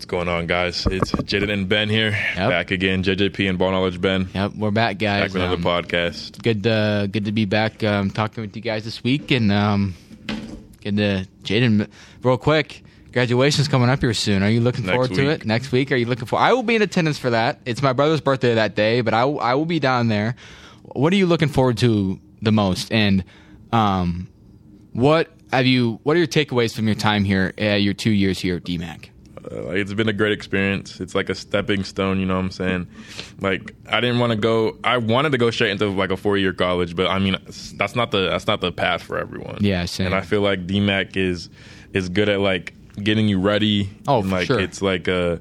going on, guys? It's Jaden and Ben here, back again. JJP and Ball Knowledge Ben. Yep, we're back, guys. Back with another podcast. Good to be back talking with you guys this week. And good to Jaden, real quick, graduation's coming up here soon. Are you looking forward to it? Next week? Are you looking for? I will be in attendance for that. It's my brother's birthday that day, but I will be down there. What are you looking forward to the most? And what are your takeaways from your time here, your 2 years here at DMAC? It's been a great experience. It's like a stepping stone, you know what I'm saying? Like, I wanted to go straight into like a 4-year college, but I mean, that's not the path for everyone. Yeah, same. And I feel like DMAC is good at like getting you ready. Oh, for sure. It's like a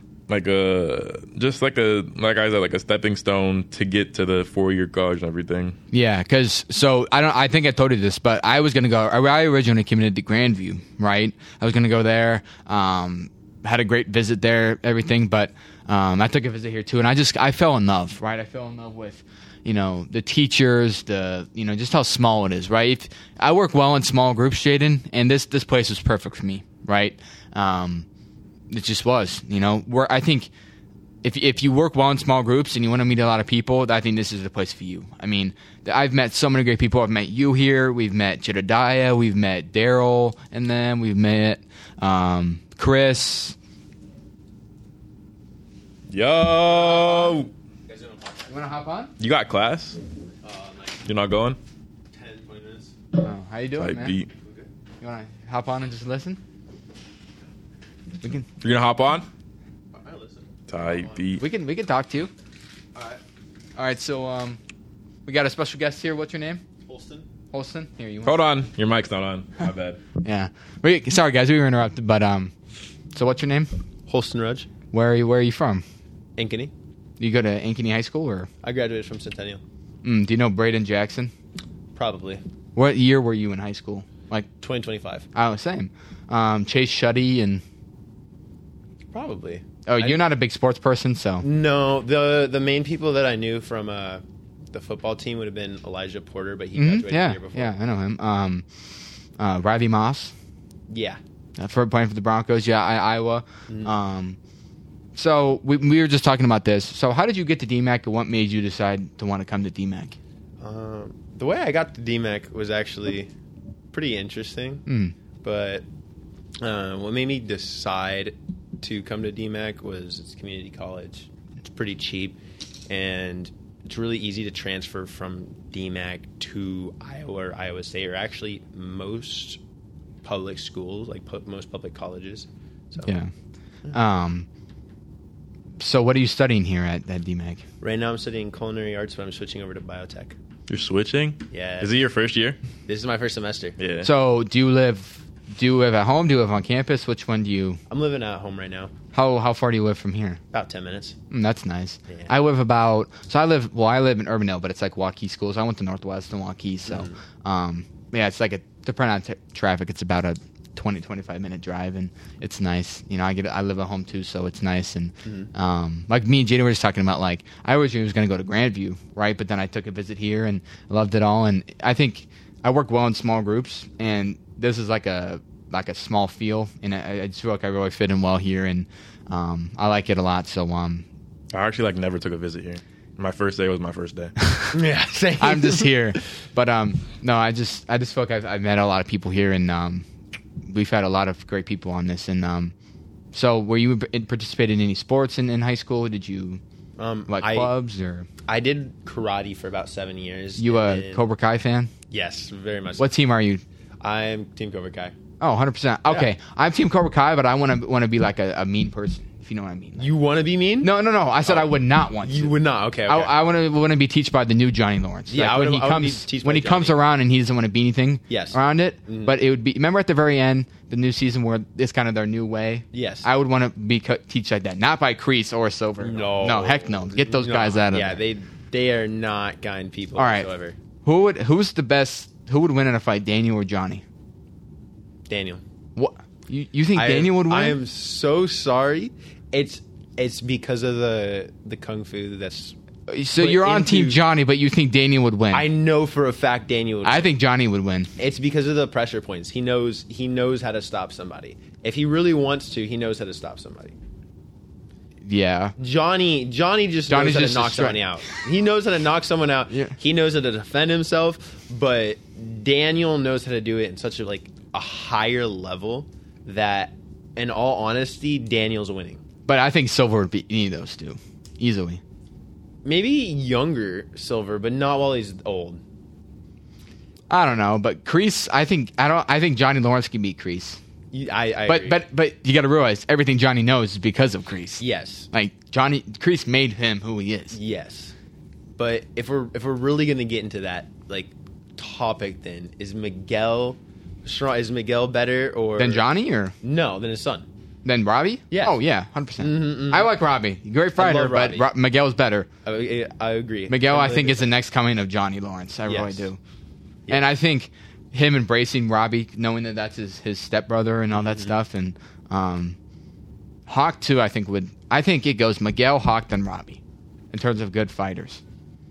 stepping stone to get to the 4-year college and everything. Yeah, because I think I told you this, but I was gonna go. I originally came into Grandview, right? I was gonna go there. Had a great visit there, everything, but I took a visit here too, and I fell in love, right? I fell in love with, the teachers, just how small it is, right? I work well in small groups, Jaden, and this place was perfect for me, right? It just was, where I think if you work well in small groups and you want to meet a lot of people, I think this is the place for you. I mean, I've met so many great people. I've met you here. We've met Jedediah. We've met Daryl, and then we've met Chris. Yo! You want to hop on? You got class? You're not going? 10, 20 minutes. Oh, how you doing, man? Beat. You want to hop on and just listen? You're gonna hop on? I listen. Tight beat. We can talk to you. All right. So we got a special guest here. What's your name? Holston. Here you. Hold on. Your mic's not on. My bad. Yeah. Sorry, guys. We were interrupted. But so what's your name? Holston Rudge. Where are you from? Ankeny. You go to Ankeny High School, or? I graduated from Centennial. Do you know Braden Jackson? Probably. What year were you in high school? Like 2025. Oh, same. Chase Shuddy and. Probably. Oh, you're not a big sports person, so. No, the main people that I knew from the football team would have been Elijah Porter, but he graduated the year before. Yeah, I know him. Ravi Moss. Yeah. For playing for the Broncos, Iowa. Mm-hmm. So we were just talking about this. So how did you get to DMAC, and what made you decide to want to come to DMAC? The way I got to DMAC was actually pretty interesting. But what made me decide to come to DMAC was it's community college. It's pretty cheap, and it's really easy to transfer from DMAC to Iowa or Iowa State, or actually most public schools, like most public colleges. So, yeah. So what are you studying here at DMAC? Right now I'm studying culinary arts, but I'm switching over to biotech. You're switching? Yeah. Is it your first year? This is my first semester. Yeah. So do you live at home? Do you live on campus? Which one do you? I'm living at home right now. How far do you live from here? About 10 minutes. That's nice. Yeah. I live in Urbandale, but it's like Waukee schools. I went to Northwest and Waukee, so it's like depending on traffic, it's about a 20-25 minute drive, and it's nice. I live at home too, so it's nice. And like me and Jaden were just talking about, like, I originally was going to go to Grandview, right? But then I took a visit here and loved it all. And I think I work well in small groups, and this is like a small feel, and I just feel like I really fit in well here, and I like it a lot. So I actually never took a visit here. My first day was my first day. Yeah, same. I'm just here, but no, I just feel like I've met a lot of people here, and we've had a lot of great people on this. And so were you participating in any sports in high school? Did you clubs or? I did karate for about 7 years. You a Cobra Kai fan? Yes, very much. What team are you? I'm Team Cobra Kai. Oh, 100%. Okay, yeah. I'm Team Cobra Kai, but I want to be like a mean person, if you know what I mean. You want to be mean? No. I said I would not want to. You would not. Okay. I want to be taught by the new Johnny Lawrence. Yeah, when he comes around and he doesn't want to be anything around it. Mm-hmm. But it would be. Remember at the very end, the new season where it's kind of their new way. Yes. I would want to be teach like that, not by Kreese or Silver. No, heck no. Get those guys out of there. Yeah, they are not kind people. All right. Whatsoever. Who's the best? Who would win in a fight, Daniel or Johnny? Daniel. What? You think Daniel would win? I am so sorry. It's because of the kung fu that's. So you're on Team Johnny, but you think Daniel would win? I know for a fact Daniel would win. I think Johnny would win. It's because of the pressure points. He knows how to stop somebody. If he really wants to, he knows how to stop somebody. Yeah. Johnny just Johnny's knows how just to knock a someone out. He knows how to knock someone out. Yeah. He knows how to defend himself, but Daniel knows how to do it in such a higher level that, in all honesty, Daniel's winning. But I think Silver would beat any of those two easily. Maybe younger Silver, but not while he's old. I don't know, but Kreese, I think Johnny Lawrence can beat Kreese. I agree. But you got to realize everything Johnny knows is because of Kreese. Yes. Like Kreese made him who he is. Yes. But if we're really gonna get into that topic, then is Miguel better or Than Johnny or no than his son? than Robbie? Yeah. Oh yeah, 100%. I like Robbie, great fighter, love but Miguel's better. I agree. Miguel, I think, Completely is the next coming of Johnny Lawrence. I really Yes. do. Yeah. And I think him embracing Robbie, knowing that that's his stepbrother and all that stuff, and Hawk too. I think it goes Miguel, Hawk, then Robbie in terms of good fighters.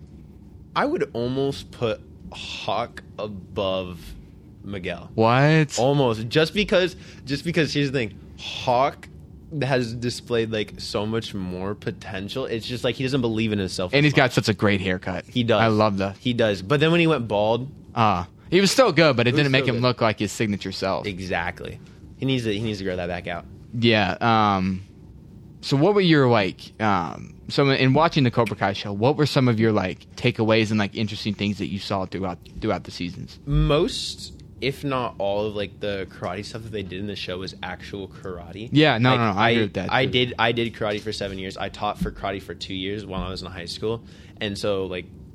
I would almost put Hawk above Miguel. What? Almost just because here's the thing, Hawk has displayed so much more potential. It's just he doesn't believe in himself. And as he's got much. such a great haircut. He does. I love that. He does. But then when he went bald, He was still good, but it was didn't make still him good. look like his signature self. exactly. He needs to grow that back out. Yeah. So what were your so in watching the Cobra Kai show, what were some of your takeaways and interesting things that you saw throughout the seasons? Most, if not all, of the karate stuff that they did in the show was actual karate. Yeah, no, I agree with that, I too. did karate for 7 years. I taught for karate for 2 years while I was in high school, and so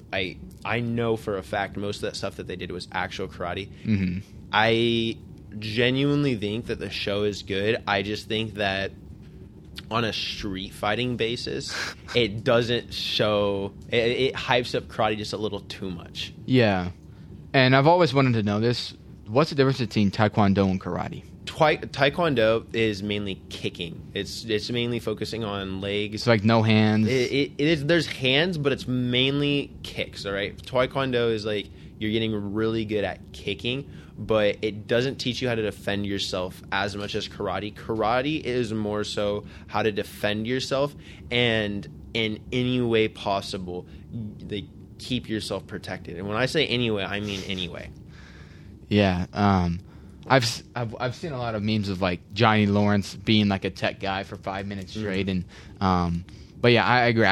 I know for a fact most of that stuff that they did was actual karate. Mm-hmm. I genuinely think that the show is good. I just think that on a street fighting basis, it doesn't show. It hypes up karate just a little too much. Yeah. And I've always wanted to know this. What's the difference between Taekwondo and karate? Taekwondo is mainly kicking. It's mainly focusing on legs. It's no hands. It is. There's hands, but it's mainly kicks. All right. Taekwondo is you're getting really good at kicking, but it doesn't teach you how to defend yourself as much as karate. Karate is more so how to defend yourself, and in any way possible, they keep yourself protected. And when I say any way, I mean any way. Yeah. I've seen a lot of memes of Johnny Lawrence being a tech guy for 5 minutes straight, and but yeah, I agree.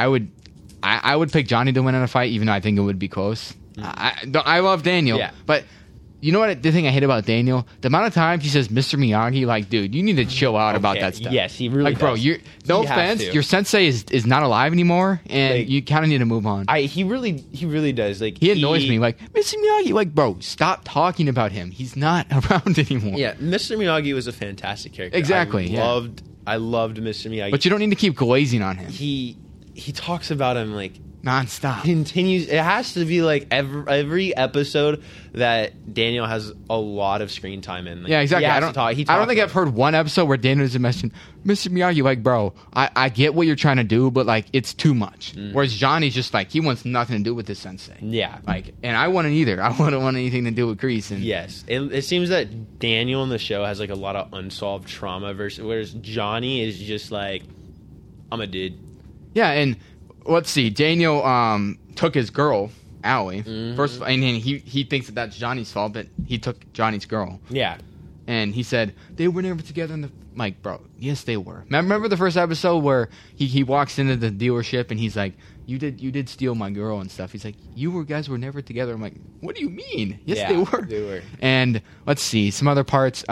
I would pick Johnny to win in a fight, even though I think it would be close. I love Daniel, Yeah. but you know what? The thing I hate about Daniel, the amount of times he says Mr. Miyagi, dude, you need to chill out about that stuff. Yes, he really bro, does. no He has offense, to. your sensei is not alive anymore, and you kind of need to move on. He really does. He annoys me, Mr. Miyagi, bro, stop talking about him. He's not around anymore. Yeah, Mr. Miyagi was a fantastic character. Exactly, I loved Mr. Miyagi. But you don't need to keep glazing on him. He talks about him Nonstop. continues. It has to be every episode that Daniel has a lot of screen time in. Yeah, exactly. He I has don't. to talk. He I don't talks think about I've heard one episode where Daniel doesn't mention Mr. Miyagi. Bro, I get what you're trying to do, but it's too much. Whereas Johnny's just he wants nothing to do with his sensei. it. Yeah. And I wouldn't either. I wouldn't want anything to do with Kreese. And Yes, it seems that Daniel in the show has a lot of unsolved trauma, whereas Johnny is just I'm a dude. yeah, and let's see. Daniel took his girl, Allie. First, and he thinks that's Johnny's fault, but he took Johnny's girl. Yeah. And he said they were never together in the bro. Yes, they were. Remember the first episode where he walks into the dealership and he's like, "You did steal my girl and stuff." He's like, guys were never together." I'm like, "What do you mean?" Yes, Yeah, they were. they were. And let's see some other parts.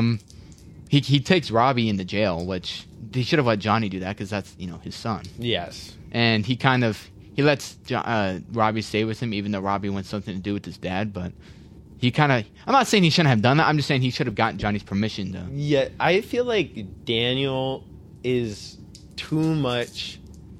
He takes Robbie into jail, which they should have let Johnny do that because that's his son. Yes. And he lets Robbie stay with him, even though Robbie wants something to do with his dad. But I'm not saying he shouldn't have done that. I'm just saying he should have gotten Johnny's permission to. Yeah, I feel like Daniel is too much.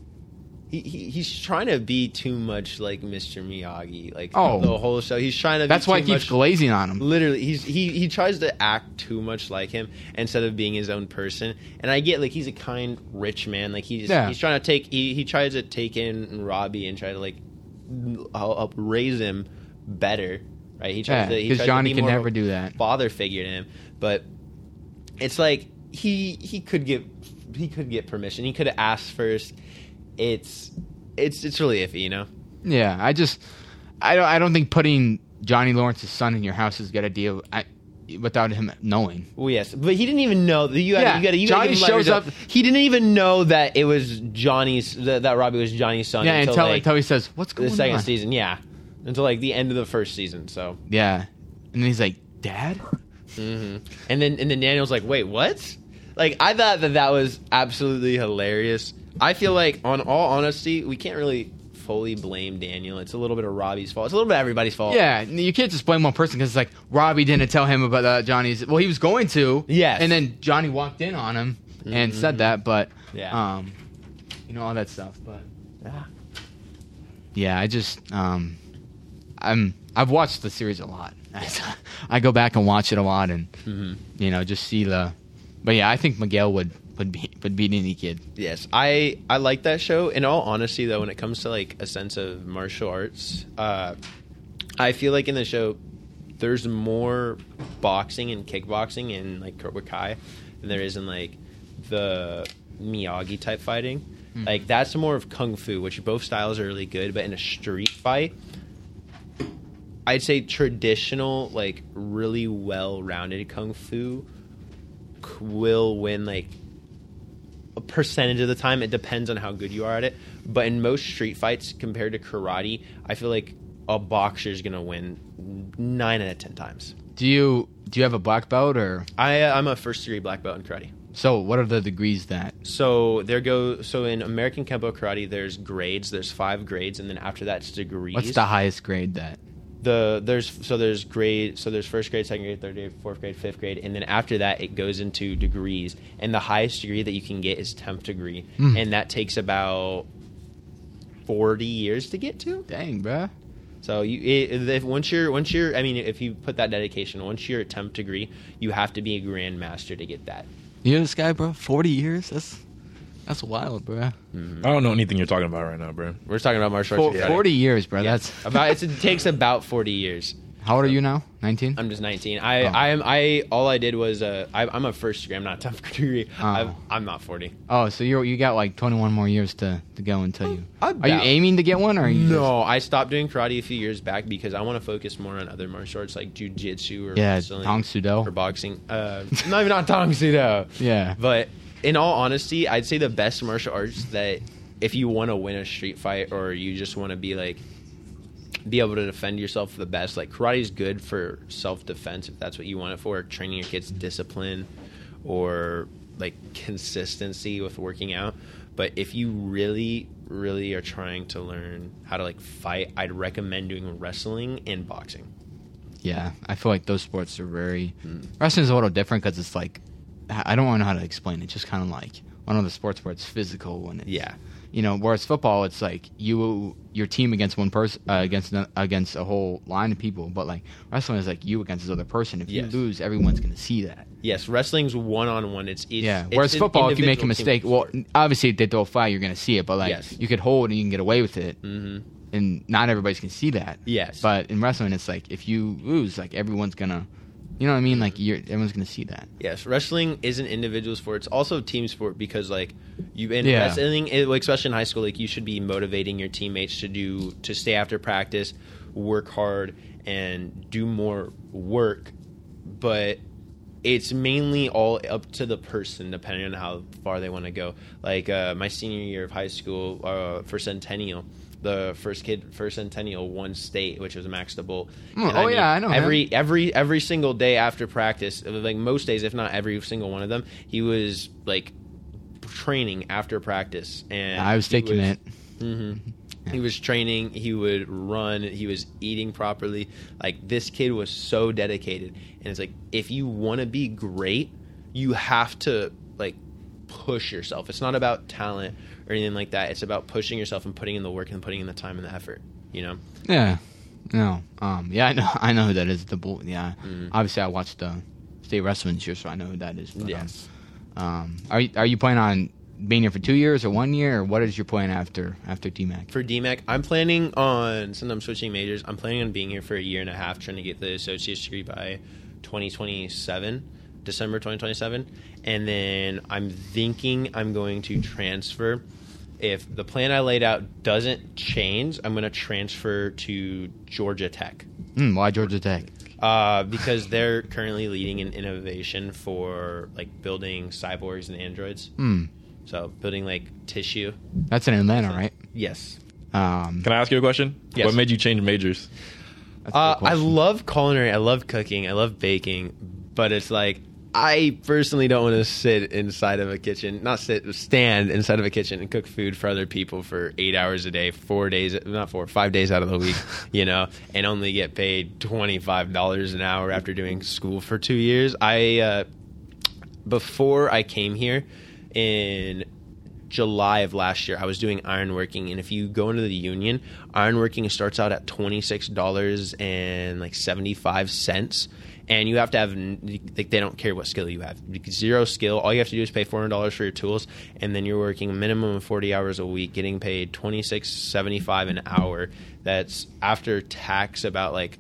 He's trying to be too much like Mr. Miyagi, the whole show. He's trying to. That's be why too he keeps much, glazing on him. Literally, he tries to act too much like him instead of being his own person. And I get he's a kind, rich man. He's trying to take. He tries to take in Robbie and try to help raise him better. Right? He tries to. Because Johnny be can more of never a do that. father figure to him, but it's he could get permission. He could have asked first. It's really iffy, you know. Yeah, I don't think putting Johnny Lawrence's son in your house is a good idea. Without him knowing. Well, yes, but he didn't even know. Johnny shows up. He didn't even know that it was Johnny's. That Robbie was Johnny's son. Yeah, until he says, "What's going on?" The second season, yeah, until like the end of the first season. So yeah, and then he's like, "Dad," and then Daniel's like, "Wait, what?" Like I thought that was absolutely hilarious. I feel like, on all honesty, we can't really fully blame Daniel. It's a little bit of Robbie's fault. It's a little bit of everybody's fault. Yeah, you can't just blame one person because it's like Robbie didn't tell him about Johnny's. Well, he was going to. Yes. And then Johnny walked in on him and said that, but yeah, all that stuff. But yeah, I just I've watched the series a lot. I go back and watch it a lot, and just see the. But yeah, I think Miguel would beat any kid. Yes, I like that show. In all honesty, though, when it comes to like a sense of martial arts, I feel like in the show there's more boxing and kickboxing in like Cobra Kai than there is in like the Miyagi type fighting. Like that's more of kung fu, which both styles are really good. But in a street fight, I'd say traditional, like really well-rounded kung fu will win like a percentage of the time. It depends on how good you are at it, but in most street fights compared to karate, I feel like a boxer is gonna win 9 out of 10 times. Do you have a black belt, or I'm a first degree black belt in karate. So what are the degrees that? So in American Kempo karate, there's grades. There's 5 grades, and then after that, it's degrees. What's the highest grade that? There's first grade, second grade, third grade, fourth grade, fifth grade, and then after that it goes into degrees. And the highest degree that you can get is 10th degree, and that takes about 40 years to get to. Dang, bruh. So if you put that dedication, once you're at 10th degree, you have to be a grandmaster to get that. You hear this guy, bro? 40 years? That's wild, bro. I don't know anything you're talking about right now, bro. We're talking about martial arts. 40 years, bro. Yeah. That's It takes about 40 years. How old are you now? 19? I'm just 19. All I did was I'm a first degree. I'm not 10th degree. I'm not 40. Oh, so you got like 21 more years to go until you. Are you About- aiming to get one, or are you? No, I stopped doing karate a few years back because I want to focus more on other martial arts like jiu-jitsu or wrestling Tang Sudo or boxing. Not Tang Sudo. Yeah. But in all honesty, I'd say the best martial arts that if you want to win a street fight or you just want to be able to defend yourself the best, like karate is good for self-defense if that's what you want it for, training your kids discipline or like consistency with working out. But if you really, really are trying to learn how to like fight, I'd recommend doing wrestling and boxing. Yeah, I feel like those sports are very. Wrestling is a little different because it's like, I don't know how to explain it. Just kind of like one of the sports where it's physical and it's, whereas football, it's like your team against one person against a whole line of people. But like wrestling is like you against this other person. If you lose, everyone's gonna see that. Yes, wrestling's one-on-one. Whereas football, if you make a mistake, obviously if they throw a fly, you're gonna see it. But like you could hold and you can get away with it. And not everybody's gonna see that. Yes. But in wrestling, it's like if you lose, like everyone's gonna. You know what I mean? Like everyone's gonna see that. Yes, wrestling is an individual sport. It's also a team sport because, like, wrestling, especially in high school, like you should be motivating your teammates to stay after practice, work hard, and do more work. But it's mainly all up to the person, depending on how far they want to go. Like my senior year of high school for Centennial. The first Centennial won state, which was Max DeBolt. I know. Every single day after practice, like most days, if not every single one of them, he was like training after practice. And I was taking it. Yeah. He was training. He would run. He was eating properly. Like this kid was so dedicated. And it's like if you want to be great, you have to like push yourself. It's not about talent or anything like that. It's about pushing yourself and putting in the work and putting in the time and the effort. You know? Yeah. No. I know who that is. The bull. Yeah. Obviously, I watched state wrestling this year, so I know who that is. But, yes. Are you planning on being here for 2 years or 1 year, or what is your plan after DMAC? For DMAC, I'm planning on, since I'm switching majors, I'm planning on being here for a year and a half, trying to get the associate's degree by 2027. December 2027, and then I'm thinking I'm going to transfer. If the plan I laid out doesn't change, I'm going to transfer to Georgia Tech. Why Georgia Tech? Because they're currently leading in innovation for like building cyborgs and androids. So building like tissue. That's in Atlanta, right? Yes. Can I ask you a question? Yes. What made you change majors? That's a good I question. love culinary. I love cooking. I love baking. But it's like, I personally don't want to sit inside of a kitchen, stand inside of a kitchen and cook food for other people for 8 hours a day, 5 days out of the week, and only get paid $25 an hour after doing school for 2 years. Before I came here in July of last year, I was doing ironworking, and if you go into the union, ironworking starts out at $26.75, and you have to have, like, they don't care what skill you have. Zero skill. All you have to do is pay $400 for your tools, and then you're working a minimum of 40 hours a week, getting paid $26.75 an hour. That's after tax about like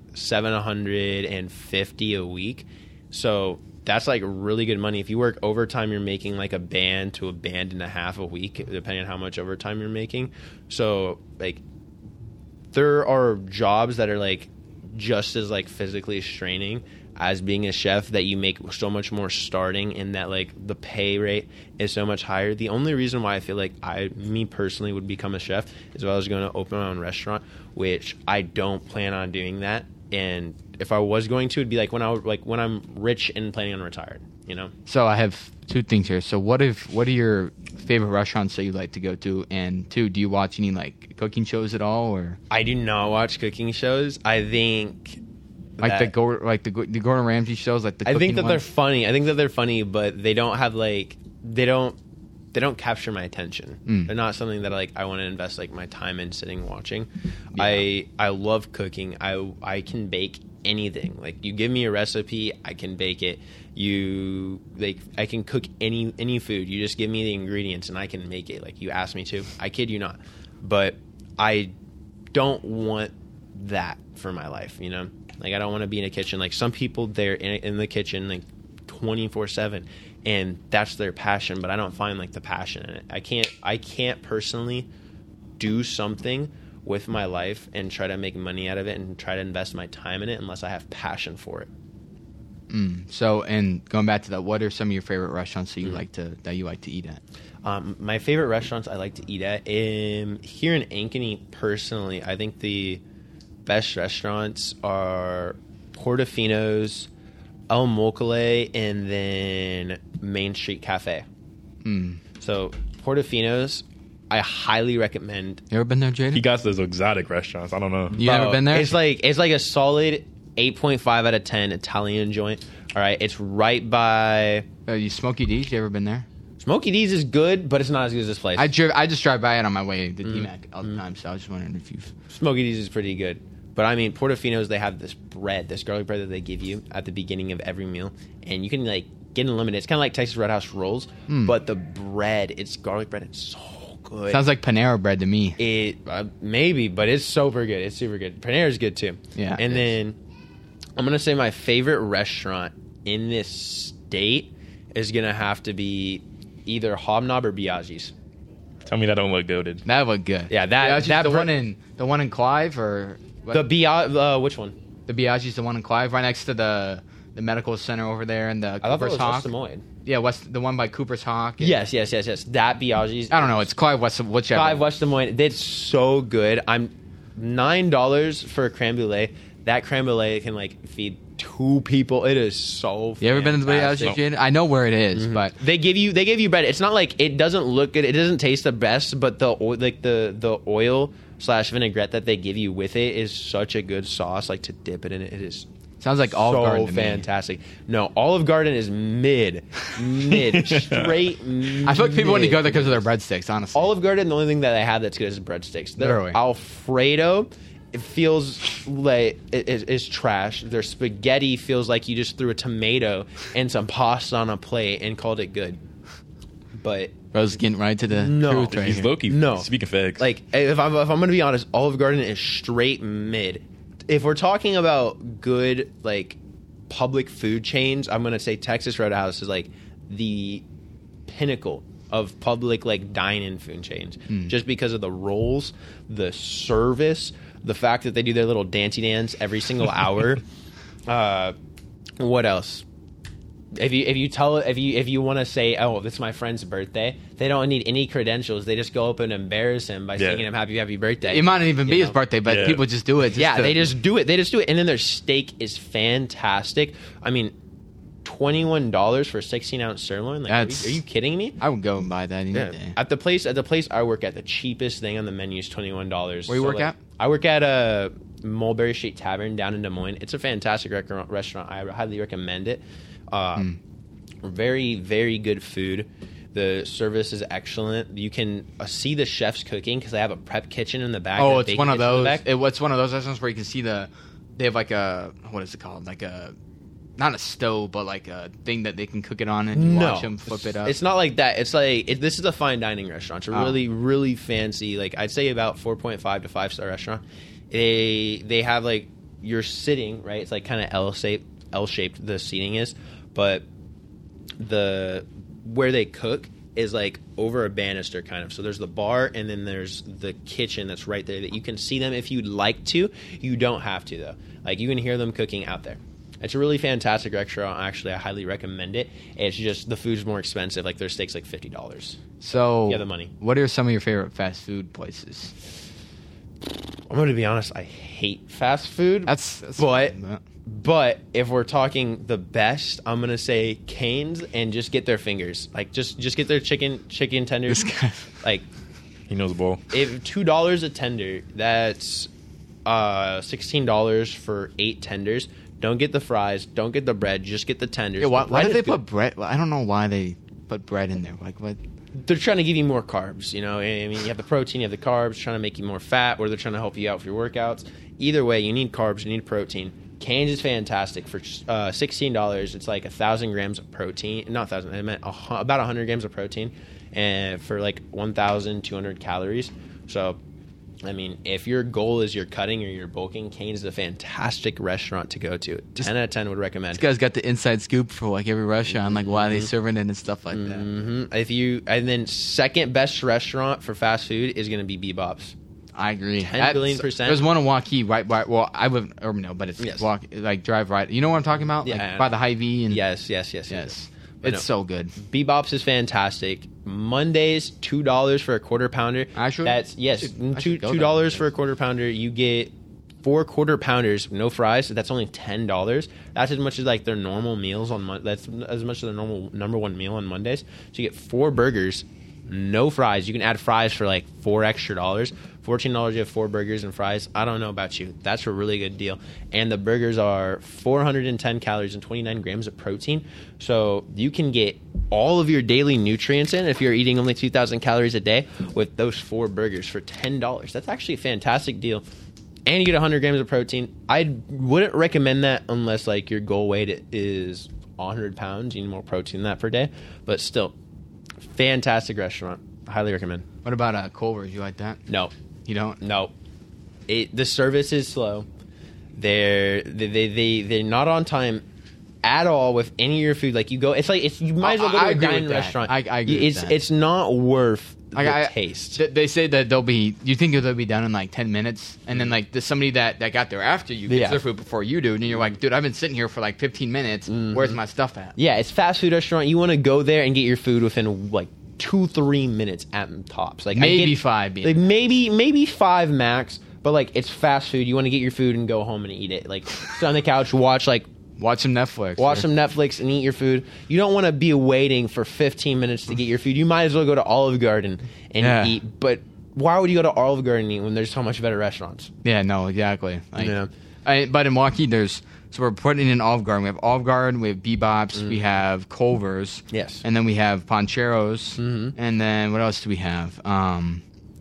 $750 a week. So that's like really good money. If you work overtime, you're making like a band to a band and a half a week, depending on how much overtime you're making. So like, there are jobs that are like just as like physically straining as being a chef, that you make so much more starting, and that like the pay rate is so much higher. The only reason why I feel like me personally would become a chef is if I was going to open my own restaurant, which I don't plan on doing that. And if I was going to, it'd be like when I'm rich and planning on retired, So I have two things here. So what are your favorite restaurants that you like to go to? And two, do you watch any like cooking shows at all, or I do not watch cooking shows. I think the Gordon Ramsay shows, like the I think cooking that ones? they're funny, but they don't have like they don't capture my attention. They're not something that I want to invest like my time in sitting watching. Yeah. I love cooking. I can bake anything. Like, you give me a recipe, I can bake it. I can cook any food. You just give me the ingredients and I can make it like you asked me to. I kid you not. But I don't want that for my life, Like, I don't want to be in a kitchen. Like, some people, they're in the kitchen like 24/7, and that's their passion, but I don't find like the passion in it. I can't personally do something with my life and try to make money out of it and try to invest my time in it unless I have passion for it. So, and going back to that, what are some of your favorite restaurants that you like to eat at? My favorite restaurants I like to eat at here in Ankeny, personally, I think the best restaurants are Portofino's, El Mocole, and then Main Street Cafe. So Portofino's, I highly recommend. You ever been there, Jaden? He got those exotic restaurants. I don't know. You ever been there? It's like a solid 8.5 out of 10 Italian joint. All right, it's right by Smokey D's. You ever been there? Smokey D's is good, but it's not as good as this place. I just drive by it on my way to DMAC all the time, so I was just wondering if you've... Smokey D's is pretty good. But I mean, Portofino's, they have this garlic bread that they give you at the beginning of every meal, and you can like get unlimited. It's kind of like Texas Red House rolls, but the bread, it's garlic bread. It's so good. Sounds like Panera bread to me. It maybe, but it's super good. It's super good. Panera's good too. Yeah. And then I'm gonna say my favorite restaurant in this state is gonna have to be either Hobnob or Biaggi's. Tell me that don't look goated. That looked good. Yeah, that the one in Clive, or what? Which one? The Biaggi's, the one in Clive, right next to the medical center over there, and the I thought that Cooper's was Hawk. West Des Moines. Yeah, the one by Cooper's Hawk. Yes. That Biaggi's. I don't know. It's Clive West. Whichever. Clive West Des Moines. It's so good. I'm $9 for a creme brulee. That creme brulee can like feed 2 people. It is so. You ever been to the Biaggi's, Jaden? I know where it is, but they give you bread. It's not like it doesn't look good. It doesn't taste the best, but the oil / vinaigrette that they give you with it is such a good sauce. Like, to dip it in it, it is. Sounds like Olive Garden to me. Fantastic. No, Olive Garden is mid, straight. I feel like people want to go there because of their breadsticks. Honestly, Olive Garden, the only thing that they have that's good is breadsticks. Their Really? Alfredo, it feels like it's trash. Their spaghetti feels like you just threw a tomato and some pasta on a plate and called it good. But Bro's getting right to the No. truth right He's here. low-key No. speaking facts. like, if I'm going to be honest, Olive Garden is straight mid. If we're talking about good, like, public food chains, I'm gonna say Texas Roadhouse is like the pinnacle of public like dine-in food chains, just because of the rolls, the service, the fact that they do their little dancey dance every single hour. What else? If you want to say, oh, this is my friend's birthday, they don't need any credentials. They just go up and embarrass him by singing him happy birthday. It might not even be his birthday, but people just do it. They just do it. And then their steak is fantastic. I mean, $21 for a 16-ounce sirloin. Like, are you kidding me? I would go and buy that any day. At the place I work at, the cheapest thing on the menu is $21. Where you work at? I work at a Mulberry Street Tavern down in Des Moines. It's a fantastic restaurant. I highly recommend it. Very, very good food. The service is excellent. You can see the chefs cooking because they have a prep kitchen in the back. Oh, it's one of those. It's one of those restaurants where you can see they have like a, what is it called? Like a, not a stove, but like a thing that they can cook it on and you watch them flip it up. It's not like that. It's like this is a fine dining restaurant. It's a really, really fancy. Like I'd say about 4.5 to 5-star restaurant. They have like you're sitting right. It's like kind of L-shaped. The seating is, but where they cook is like over a banister kind of. So there's the bar and then there's the kitchen that's right there that you can see them if you'd like to. You don't have to though. Like you can hear them cooking out there. It's a really fantastic restaurant. Actually, I highly recommend it. It's just the food's more expensive. Like their steak's like $50. So you have the money. What are some of your favorite fast food places? I'm going to be honest. I hate fast food. But if we're talking the best, I'm gonna say Cane's and just get their fingers. Like just get their chicken tenders. Like he knows the ball. If $2 a tender, that's $16 for 8 tenders. Don't get the fries. Don't get the bread. Just get the tenders. Yeah, why did they put bread? I don't know why they put bread in there. Like what? They're trying to give you more carbs. You know, I mean, you have the protein, you have the carbs, trying to make you more fat, or they're trying to help you out with your workouts. Either way, you need carbs. You need protein. Cane's is fantastic for $16. It's like 1,000 grams of protein. Not 1,000. I meant about 100 grams of protein, and for like 1,200 calories. So, I mean, if your goal is you're cutting or you're bulking, Cane's is a fantastic restaurant to go to. 10 out of 10 would recommend. This guy's got the inside scoop for like every restaurant, like why they serving it and stuff like that. And then second best restaurant for fast food is going to be Bebop's. I agree. 10 billion %. There's one in Waukee, right by. Well, I live in Urban Hill, but it's drive right. You know what I'm talking about? Yeah, like by the Hy-Vee and yes. It's so good. Bebop's is fantastic. Mondays, $2 for a quarter pounder. Actually, that's $2 for a quarter pounder. You get 4 quarter pounders, no fries. So that's only $10. That's as much as like their normal meals on. That's as much as their normal number one meal on Mondays. So you get 4 burgers, no fries. You can add fries for like $4 extra. $14 you have 4 burgers and fries. I don't know about you. That's a really good deal. And the burgers are 410 calories and 29 grams of protein. So you can get all of your daily nutrients in if you're eating only 2,000 calories a day with those 4 burgers for $10. That's actually a fantastic deal. And you get 100 grams of protein. I wouldn't recommend that unless like your goal weight is 100 pounds. You need more protein than that per day. But still, fantastic restaurant. Highly recommend. What about Culver's? You like that? No. You don't? No. The service is slow. They're not on time at all with any of your food. Like you go, you might as well go to a dining restaurant. I agree with that. It's not worth the taste. They say that you think they'll be done in like 10 minutes, and then like there's somebody that got there after you gets their food before you do, and you're like, dude, I've been sitting here for like 15 minutes. Where's my stuff at? Yeah, it's fast food restaurant. You want to go there and get your food within like 2-3 minutes at tops. Like maybe 5. Like maybe 5 max. But like it's fast food. You want to get your food and go home and eat it. Like sit on the couch, watch some Netflix and eat your food. You don't want to be waiting for 15 minutes to get your food. You might as well go to Olive Garden and eat. But why would you go to Olive Garden and eat when there's so much better restaurants? Yeah, no, exactly. But in Waukee, so we're putting in Olive Garden. We have Olive Garden, we have Bebop's, we have Culver's. Yes. And then we have Poncheros. And then what else do we have?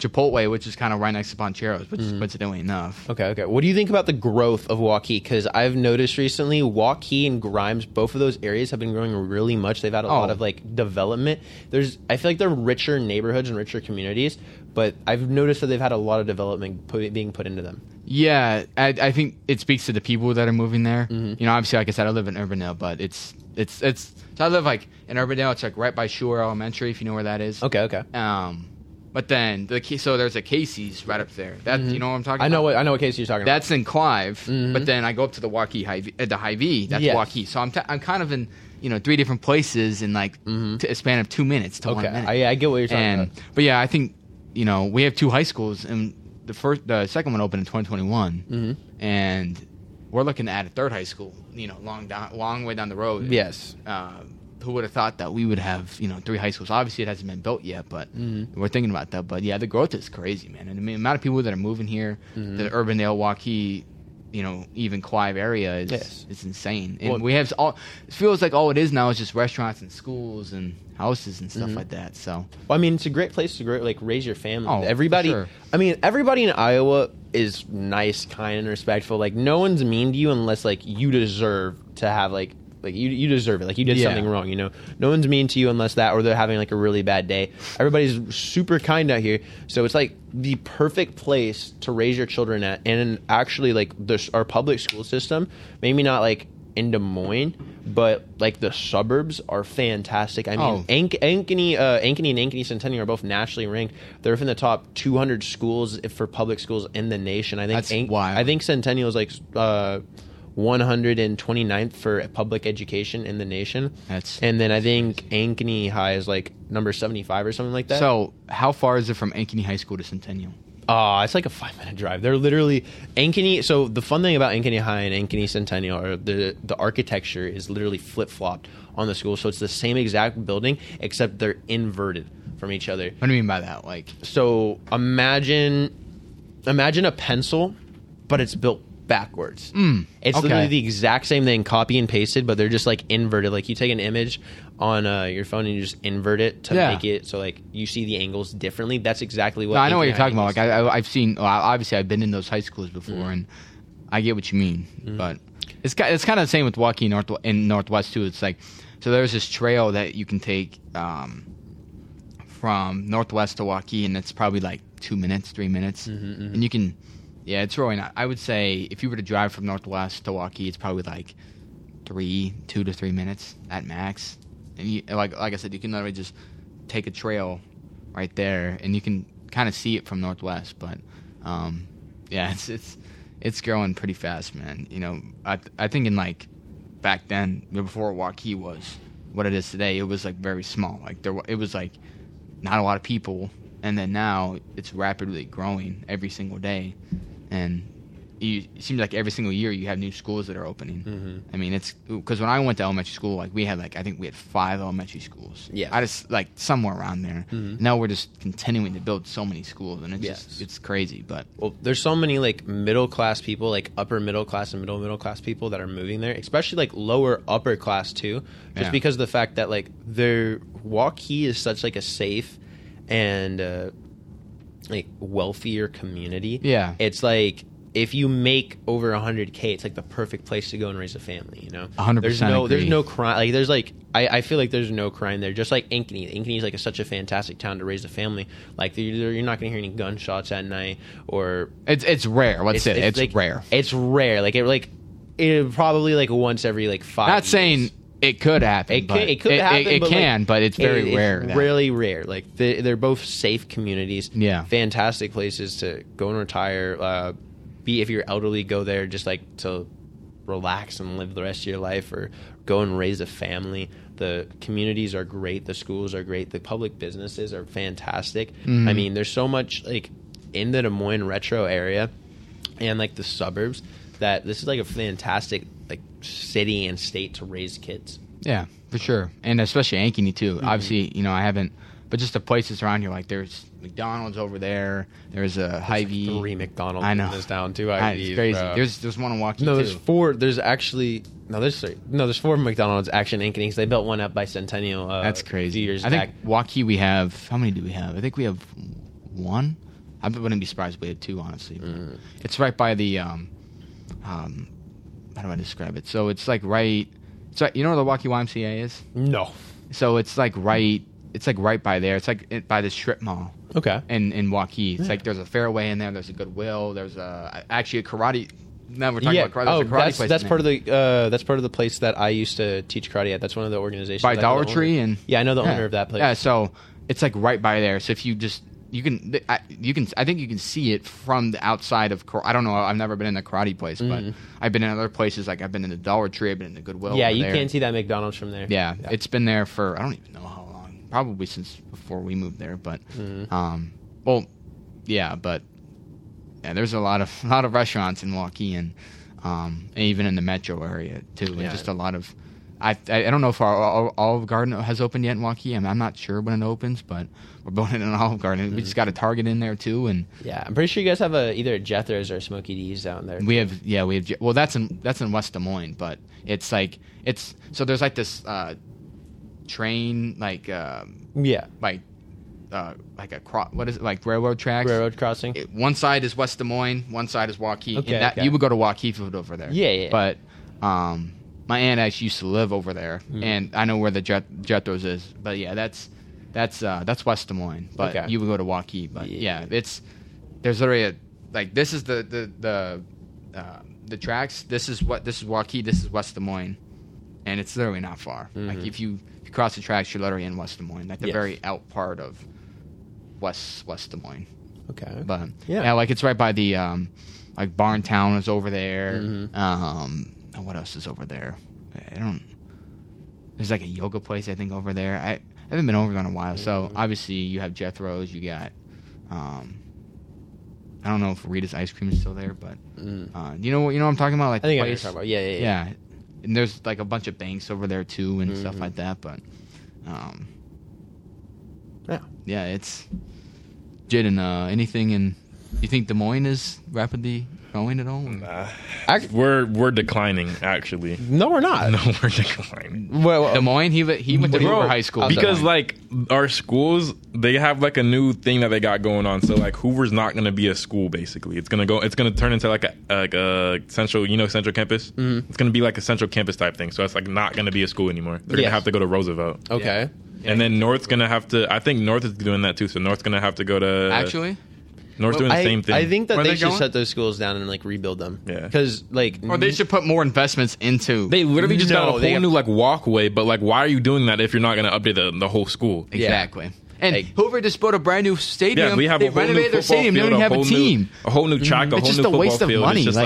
Chipotle, which is kind of right next to Poncheros, which is coincidentally enough. Okay. What do you think about the growth of Waukee? Because I've noticed recently Waukee and Grimes, both of those areas have been growing really much. They've had a lot of like development. I feel like they're richer neighborhoods and richer communities, but I've noticed that they've had a lot of development being put into them. Yeah, I think it speaks to the people that are moving there. You know, obviously, like I said, I live in Urbandale, but it's so I live like in Urbandale. It's like right by Shore Elementary, if you know where that is. Okay. But then so there's a Casey's right up there. That you know what I'm talking I about? know what case you're talking about. That's in Clive. But then I go up to the Waukee the Hy-Vee. That's Yes. Waukee. So I'm kind of in 3 different places in like a span of 2 minutes to 1 minute. I get what you're talking about. But yeah, I think we have 2 high schools, and the second one opened in 2021, and we're looking at a 3rd high school. Long way down the road. Yes. Who would have thought that we would have 3 high schools? Obviously, it hasn't been built yet, but we're thinking about that. But yeah, the growth is crazy, man. And I mean, the amount of people that are moving here, the Urbandale, Waukee, even Clive area is insane. And we have it feels like all it is now is just restaurants and schools and houses and stuff like that. So, well, I mean, it's a great place to grow, like raise your family. Oh, everybody, for sure. I mean, everybody in Iowa is nice, kind, and respectful. Like, no one's mean to you unless like you deserve to have like you deserve it. Like you did something wrong. No one's mean to you unless that, or they're having like a really bad day. Everybody's super kind out here, so it's like the perfect place to raise your children at. And actually, like our public school system, maybe not like in Des Moines, but like the suburbs are fantastic. I mean, Ankeny and Ankeny Centennial are both nationally ranked. They're within the top 200 schools for public schools in the nation. I think that's wild. I think Centennial is like 129th for public education in the nation. And then I think Ankeny High is like number 75 or something like that. So how far is it from Ankeny High School to Centennial? It's like a 5-minute drive. They're literally Ankeny. So the fun thing about Ankeny High and Ankeny Centennial are the architecture is literally flip-flopped on the school. So it's the same exact building, except they're inverted from each other. What do you mean by that? Like, so imagine a pencil, but it's built backwards. It's literally the exact same thing, copy and pasted, but they're just like inverted. Like you take an image on your phone and you just invert it to make it so like you see the angles differently. That's exactly what. No, I know what you're talking about. Like I've seen. Well, obviously, I've been in those high schools before, and I get what you mean. But it's kind of the same with Waukee in Northwest too. It's like so there's this trail that you can take from Northwest to Waukee, and it's probably like 2 minutes, 3 minutes, and you can. Yeah, it's really not. I would say if you were to drive from Northwest to Waukee, it's probably like 2 to 3 minutes at max. And like I said, you can literally just take a trail right there, and you can kind of see it from Northwest. But yeah, it's growing pretty fast, man. I think in like back then, before Waukee was what it is today, it was like very small. Like it was like not a lot of people, and then now it's rapidly growing every single day. And it seems like every single year you have new schools that are opening. I mean, it's because when I went to elementary school, like I think we had 5 elementary schools. Yeah, I just like somewhere around there. Now we're just continuing to build so many schools, and it's crazy. But there's so many like middle class people, like upper middle class and middle class people that are moving there, especially like lower upper class too, just because of the fact that like their Waukee is such like a safe and like wealthier community. Yeah, it's like if you make over 100K, it's like the perfect place to go and raise a family. 100%. There's no crime. Like there's like I feel like there's no crime there. Just like Ankeny. Ankeny is like such a fantastic town to raise a family. Like you're not going to hear any gunshots at night or it's rare. Let's say it's like, rare. It's rare. It probably like once every like 5 Not years. saying it could happen. It could happen. But it's very rare. It's really rare. Like they're both safe communities. Yeah, fantastic places to go and retire. If you're elderly, go there just like to relax and live the rest of your life, or go and raise a family. The communities are great. The schools are great. The public businesses are fantastic. I mean, there's so much like in the Des Moines retro area and like the suburbs that this is like a fantastic like city and state to raise kids. Yeah, for sure. And especially Ankeny too. Obviously, I haven't, but just the places around here, like there's McDonald's over there. There's a Hy-Vee. Like 3 McDonald's I know. in this town, 2 Hy-Vees. It's crazy. Bro. There's one in Waukee No, too. there's 4. There's actually there's 3. No, there's 4 McDonald's actually in Ankeny because they built one up by Centennial. That's crazy. A few years I back. think Waukee we have. How many do we have? I think we have 1. I wouldn't be surprised if we had 2, honestly. It's right by the how do I describe it? So it's like right. So you know where the Waukee YMCA is? No. So it's like right. It's like right by there. It's like by the strip mall. Okay. In Waukee, it's like there's a Fairway in there. There's a Goodwill. There's actually a karate. Now we're talking about karate. There's a karate place. That's part of the place that I used to teach karate at. That's one of the organizations by Dollar Tree, and I know the owner of that place. Yeah, so it's like right by there. So if you just I think you can see it from the outside of. I don't know. I've never been in the karate place, but I've been in other places. Like I've been in the Dollar Tree. I've been in the Goodwill. Yeah, you can't see that McDonald's from there. Yeah, it's been there for I don't even know how long. Probably since before we moved there, but there's a lot of restaurants in Waukee and even in the metro area too, and just a lot of. I don't know if our Olive Garden has opened yet in Waukee. I'm not sure when it opens, but we're building an Olive Garden. We just got a Target in there too, and I'm pretty sure you guys have either a Jethro's or a Smokey D's down there. We have. Well, that's in West Des Moines, but it's like so there's like this train like what is it, like railroad tracks? Railroad crossing. One side is West Des Moines, one side is Waukee. Okay, you would go to Waukee food over there. Yeah. But my aunt actually used to live over there, and I know where the Jethro's is. But yeah, that's West Des Moines. But you would go to Waukee. But there's literally this is the tracks. This is Waukee. This is West Des Moines, and it's literally not far. Like if you cross the tracks, you're literally in West Des Moines, like the very out part of West Des Moines. Okay. But like it's right by the like Barntown is over there. What else is over there? There's like a yoga place I think over there. I haven't been over there in a while. So obviously you have Jethro's. You got I don't know if Rita's ice cream is still there, but you know what I'm talking about. Like I think the place, I know what you're talking about. Yeah. And there's like a bunch of banks over there too and stuff like that. But it's Jaden. Anything in? You think Des Moines is rapidly growing at all? Nah. We're declining, actually. No, we're not. No, we're declining. Well, Des Moines, he went to Hoover High School. Because, like, our schools, they have, like, a new thing that they got going on. So, like, Hoover's not going to be a school, basically. It's going to turn into, like a central, central campus? Mm-hmm. It's going to be, like, a central campus type thing. So, it's, like, not going to be a school anymore. They're going to have to go to Roosevelt. Okay. And then North's going to have to, I think North is doing that, too. So, North's going to have to go to... Actually? North's doing the same thing. I think that they should shut those schools down and like rebuild them. Yeah, because or they should put more investments into. They literally just got a whole new like walkway, but like, why are you doing that if you're not going to update the whole school? Exactly. Yeah. And Hoover just built a brand new stadium. Yeah, we have a whole new football stadium. They don't even have a team. A whole new track. A whole new just football a waste field. Of money. It's just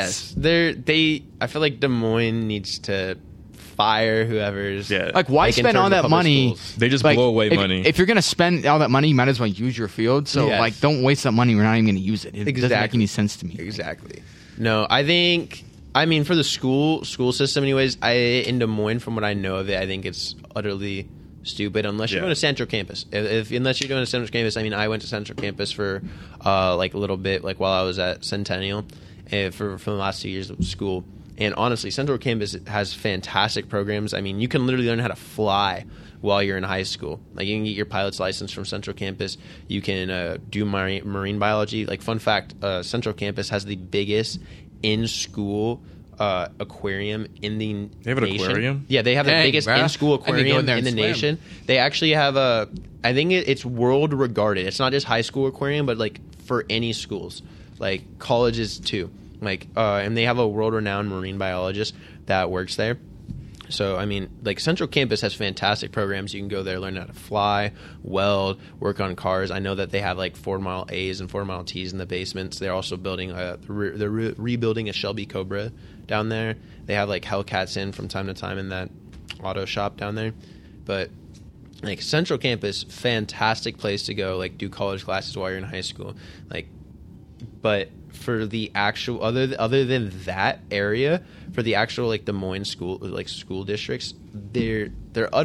I feel like Des Moines needs to fire whoever's like why spend all that money schools. They just blow away money. If you're gonna spend all that money, you might as well use your field. So like don't waste that money. We're not even gonna use it. It doesn't make any sense to me. Exactly. No, I mean for the school system anyways, in Des Moines, from what I know of it, I think it's utterly stupid unless you're going to Central Campus. Unless you're going to Central Campus, I mean I went to Central Campus for like a little bit, like while I was at Centennial for the last 2 years of school. And honestly, Central Campus has fantastic programs. I mean, you can literally learn how to fly while you're in high school. Like, you can get your pilot's license from Central Campus. You can do marine biology. Like, fun fact, Central Campus has the biggest in-school aquarium in the nation. They have an aquarium? Yeah, they have the biggest in-school aquarium in the nation. They actually have I think it's world regarded. It's not just high school aquarium, but, like, for any schools. Like, colleges, too. Like, and they have a world-renowned marine biologist that works there. So, I mean, like, Central Campus has fantastic programs. You can go there, learn how to fly, weld, work on cars. I know that they have, like, 4-mile A's and 4-mile T's in the basements. They're also building they're rebuilding a Shelby Cobra down there. They have, like, Hellcats in from time to time in that auto shop down there. But, like, Central Campus, fantastic place to go, like, do college classes while you're in high school. Like, but... for the actual other than that area, for the actual like Des Moines school districts, they're utter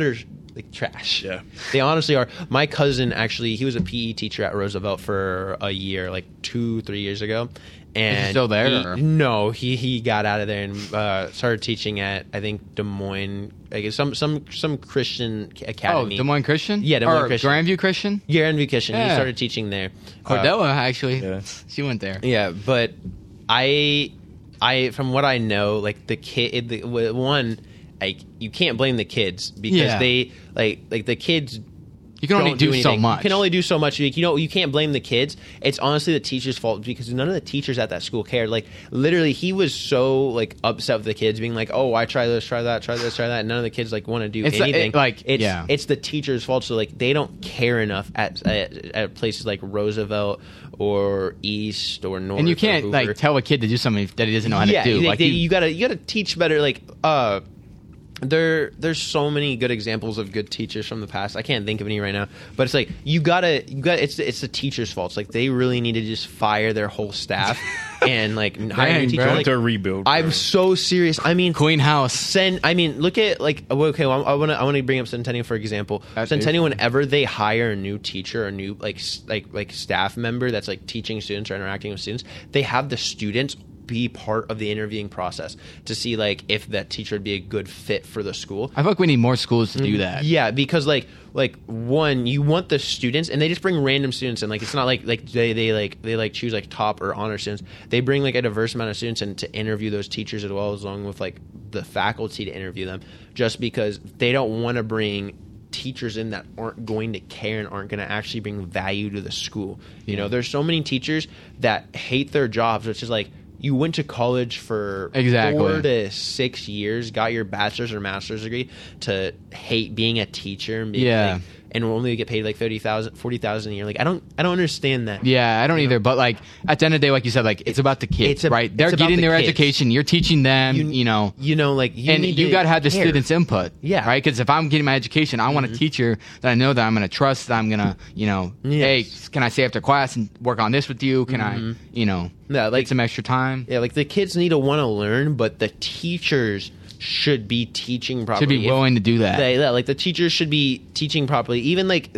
like trash. Yeah. They honestly are. My cousin actually, he was a PE teacher at Roosevelt for a year, like 2-3 years ago. And Is he still there, or? No, he got out of there and started teaching at, I think, Des Moines, like some Christian academy. Oh, Des Moines Christian? Yeah, Des Moines or Christian. Grandview Christian? Grandview Christian. He Yeah. started teaching there. Cordella, actually. Yeah. She went there. Yeah, but I from what I know, like one, like you can't blame the kids because Yeah. they like the kids. You can only don't do so anything. much. You can only do so much. Like, you can't blame the kids. It's honestly the teacher's fault because none of the teachers at that school cared. Like literally, he was so like upset with the kids, being like, "Oh, I try this, try that, try this, try that." And none of the kids like want to do anything. It's the teacher's fault. So like they don't care enough at places like Roosevelt or East or North. And you or can't Hoover. like tell a kid to do something that he doesn't know how to do. Like you gotta teach better. Like there's so many good examples of good teachers from the past. I can't think of any right now, but it's like you gotta it's the teacher's fault. It's like they really need to just fire their whole staff and like hire a new teacher. bro. Like, To rebuild. I'm so serious. I mean, Queen House. look at like okay. Well, I want to bring up Centennial for example. Centennial, whenever they hire a new teacher, a new like staff member that's like teaching students or interacting with students, they have the students be part of the interviewing process to see like if that teacher would be a good fit for the school. I feel like we need more schools to do that. Yeah, because like one, you want the students, and they just bring random students in. Like it's not like they choose like top or honor students. They bring like a diverse amount of students in to interview those teachers as well, as along with like the faculty to interview them. Just because they don't want to bring teachers in that aren't going to care and aren't going to actually bring value to the school. You know, there's so many teachers that hate their jobs, which is like, you went to college for 4 to 6 years, got your bachelor's or master's degree to hate being a teacher and being like, and only get paid like $30,000, $40,000 a year. Like I don't understand that. Yeah, I don't either. But like at the end of the day, like you said, like it's about the kids, right? They're getting their education. You're teaching them. You got to have the students' input. Yeah, right. Because if I'm getting my education, I want a teacher that I know that I'm going to trust. That I'm going to, hey, can I stay after class and work on this with you? Can I, get some extra time? Yeah, like the kids need to want to learn, but the teachers should be teaching properly. Should be willing to do that. Like the teachers should be teaching properly. Even like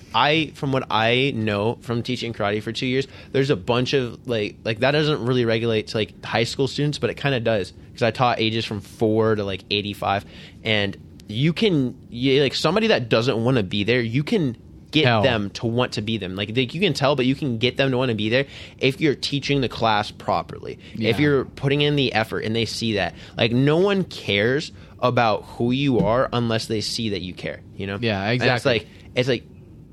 from what I know from teaching karate for 2 years, there's a bunch of like that doesn't really regulate to like high school students, but it kind of does because I taught ages from 4 to like 85, and you can like somebody that doesn't want to be there, you can get them to want to be them. Like you can tell, but you can get them to want to be there if you're teaching the class properly. Yeah. If you're putting in the effort and they see that. Like no one cares about who you are unless they see that you care. You know? Yeah, exactly. And it's like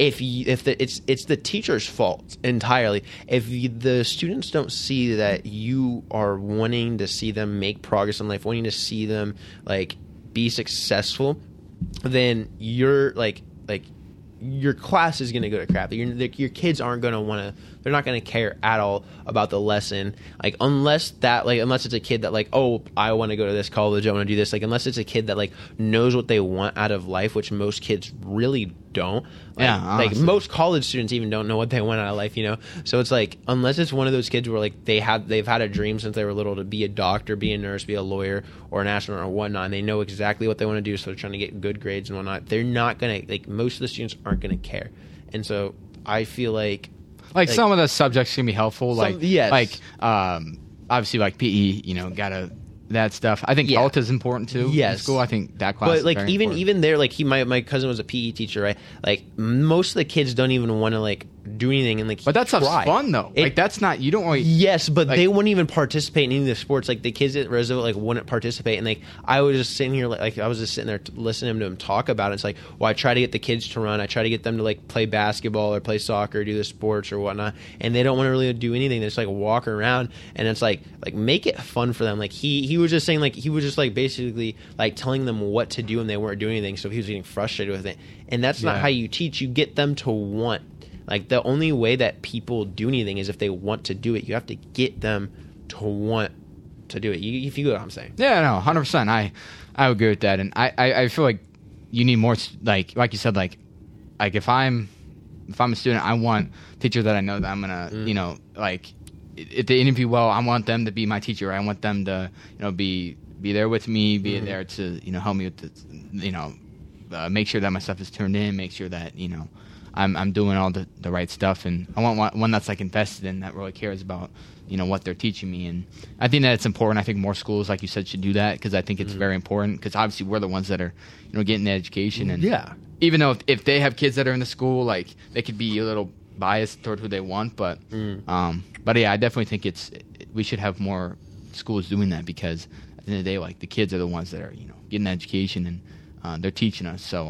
it's the teacher's fault entirely. If the students don't see that you are wanting to see them make progress in life, wanting to see them like be successful, then you're like your class is going to go to crap. Your kids aren't going to want to. They're not going to care at all about the lesson. Like unless it's a kid that like, oh, I want to go to this college, I want to do this. Like unless it's a kid that like knows what they want out of life, which most kids really don't. Like most college students even don't know what they want out of life, you know? So it's like, unless it's one of those kids where like they've had a dream since they were little to be a doctor, be a nurse, be a lawyer or an astronaut or whatnot, and they know exactly what they want to do, so they're trying to get good grades and whatnot, they're not going to, like most of the students aren't going to care. And so I feel like some of the subjects can be helpful. Yes. Obviously like PE, gotta, that stuff. I think health is important too. Yes. In school, I think that class. But is like very even there, like my cousin was a PE teacher, right? Like most of the kids don't even want to like do anything, and like but that stuff's fun though. That's not, you don't really. Yes, but they wouldn't even participate in any of the sports. Like the kids at Roosevelt like wouldn't participate, and like I was just sitting here like I was just sitting there listening to him talk about it. It's like, well, I try to get the kids to run, I try to get them to like play basketball or play soccer, or do the sports or whatnot, and they don't want to really do anything. They just like walk around, and it's like make it fun for them. Like he was just saying like he was just like basically like telling them what to do, and they weren't doing anything, so he was getting frustrated with it. And that's not how you teach. You get them to want. Like the only way that people do anything is if they want to do it. You have to get them to want to do it. If you get what I'm saying. Yeah, no, 100%. I agree with that, and I feel like you need more like you said like if I'm a student, I want a teacher that I know that I'm gonna like if they interview well, I want them to be my teacher. I want them to be there with me, be there to help me with the, make sure that my stuff is turned in, make sure that, I'm doing all the right stuff, and I want one that's like invested in, that really cares about, what they're teaching me. And I think that it's important. I think more schools, like you said, should do that, because I think it's very important, because obviously we're the ones that are, getting the education. And even though if they have kids that are in the school, like, they could be a little biased toward who they want, but yeah, I definitely think we should have more schools doing that, because at the end of the day, like, the kids are the ones that are, getting education, and they're teaching us. So,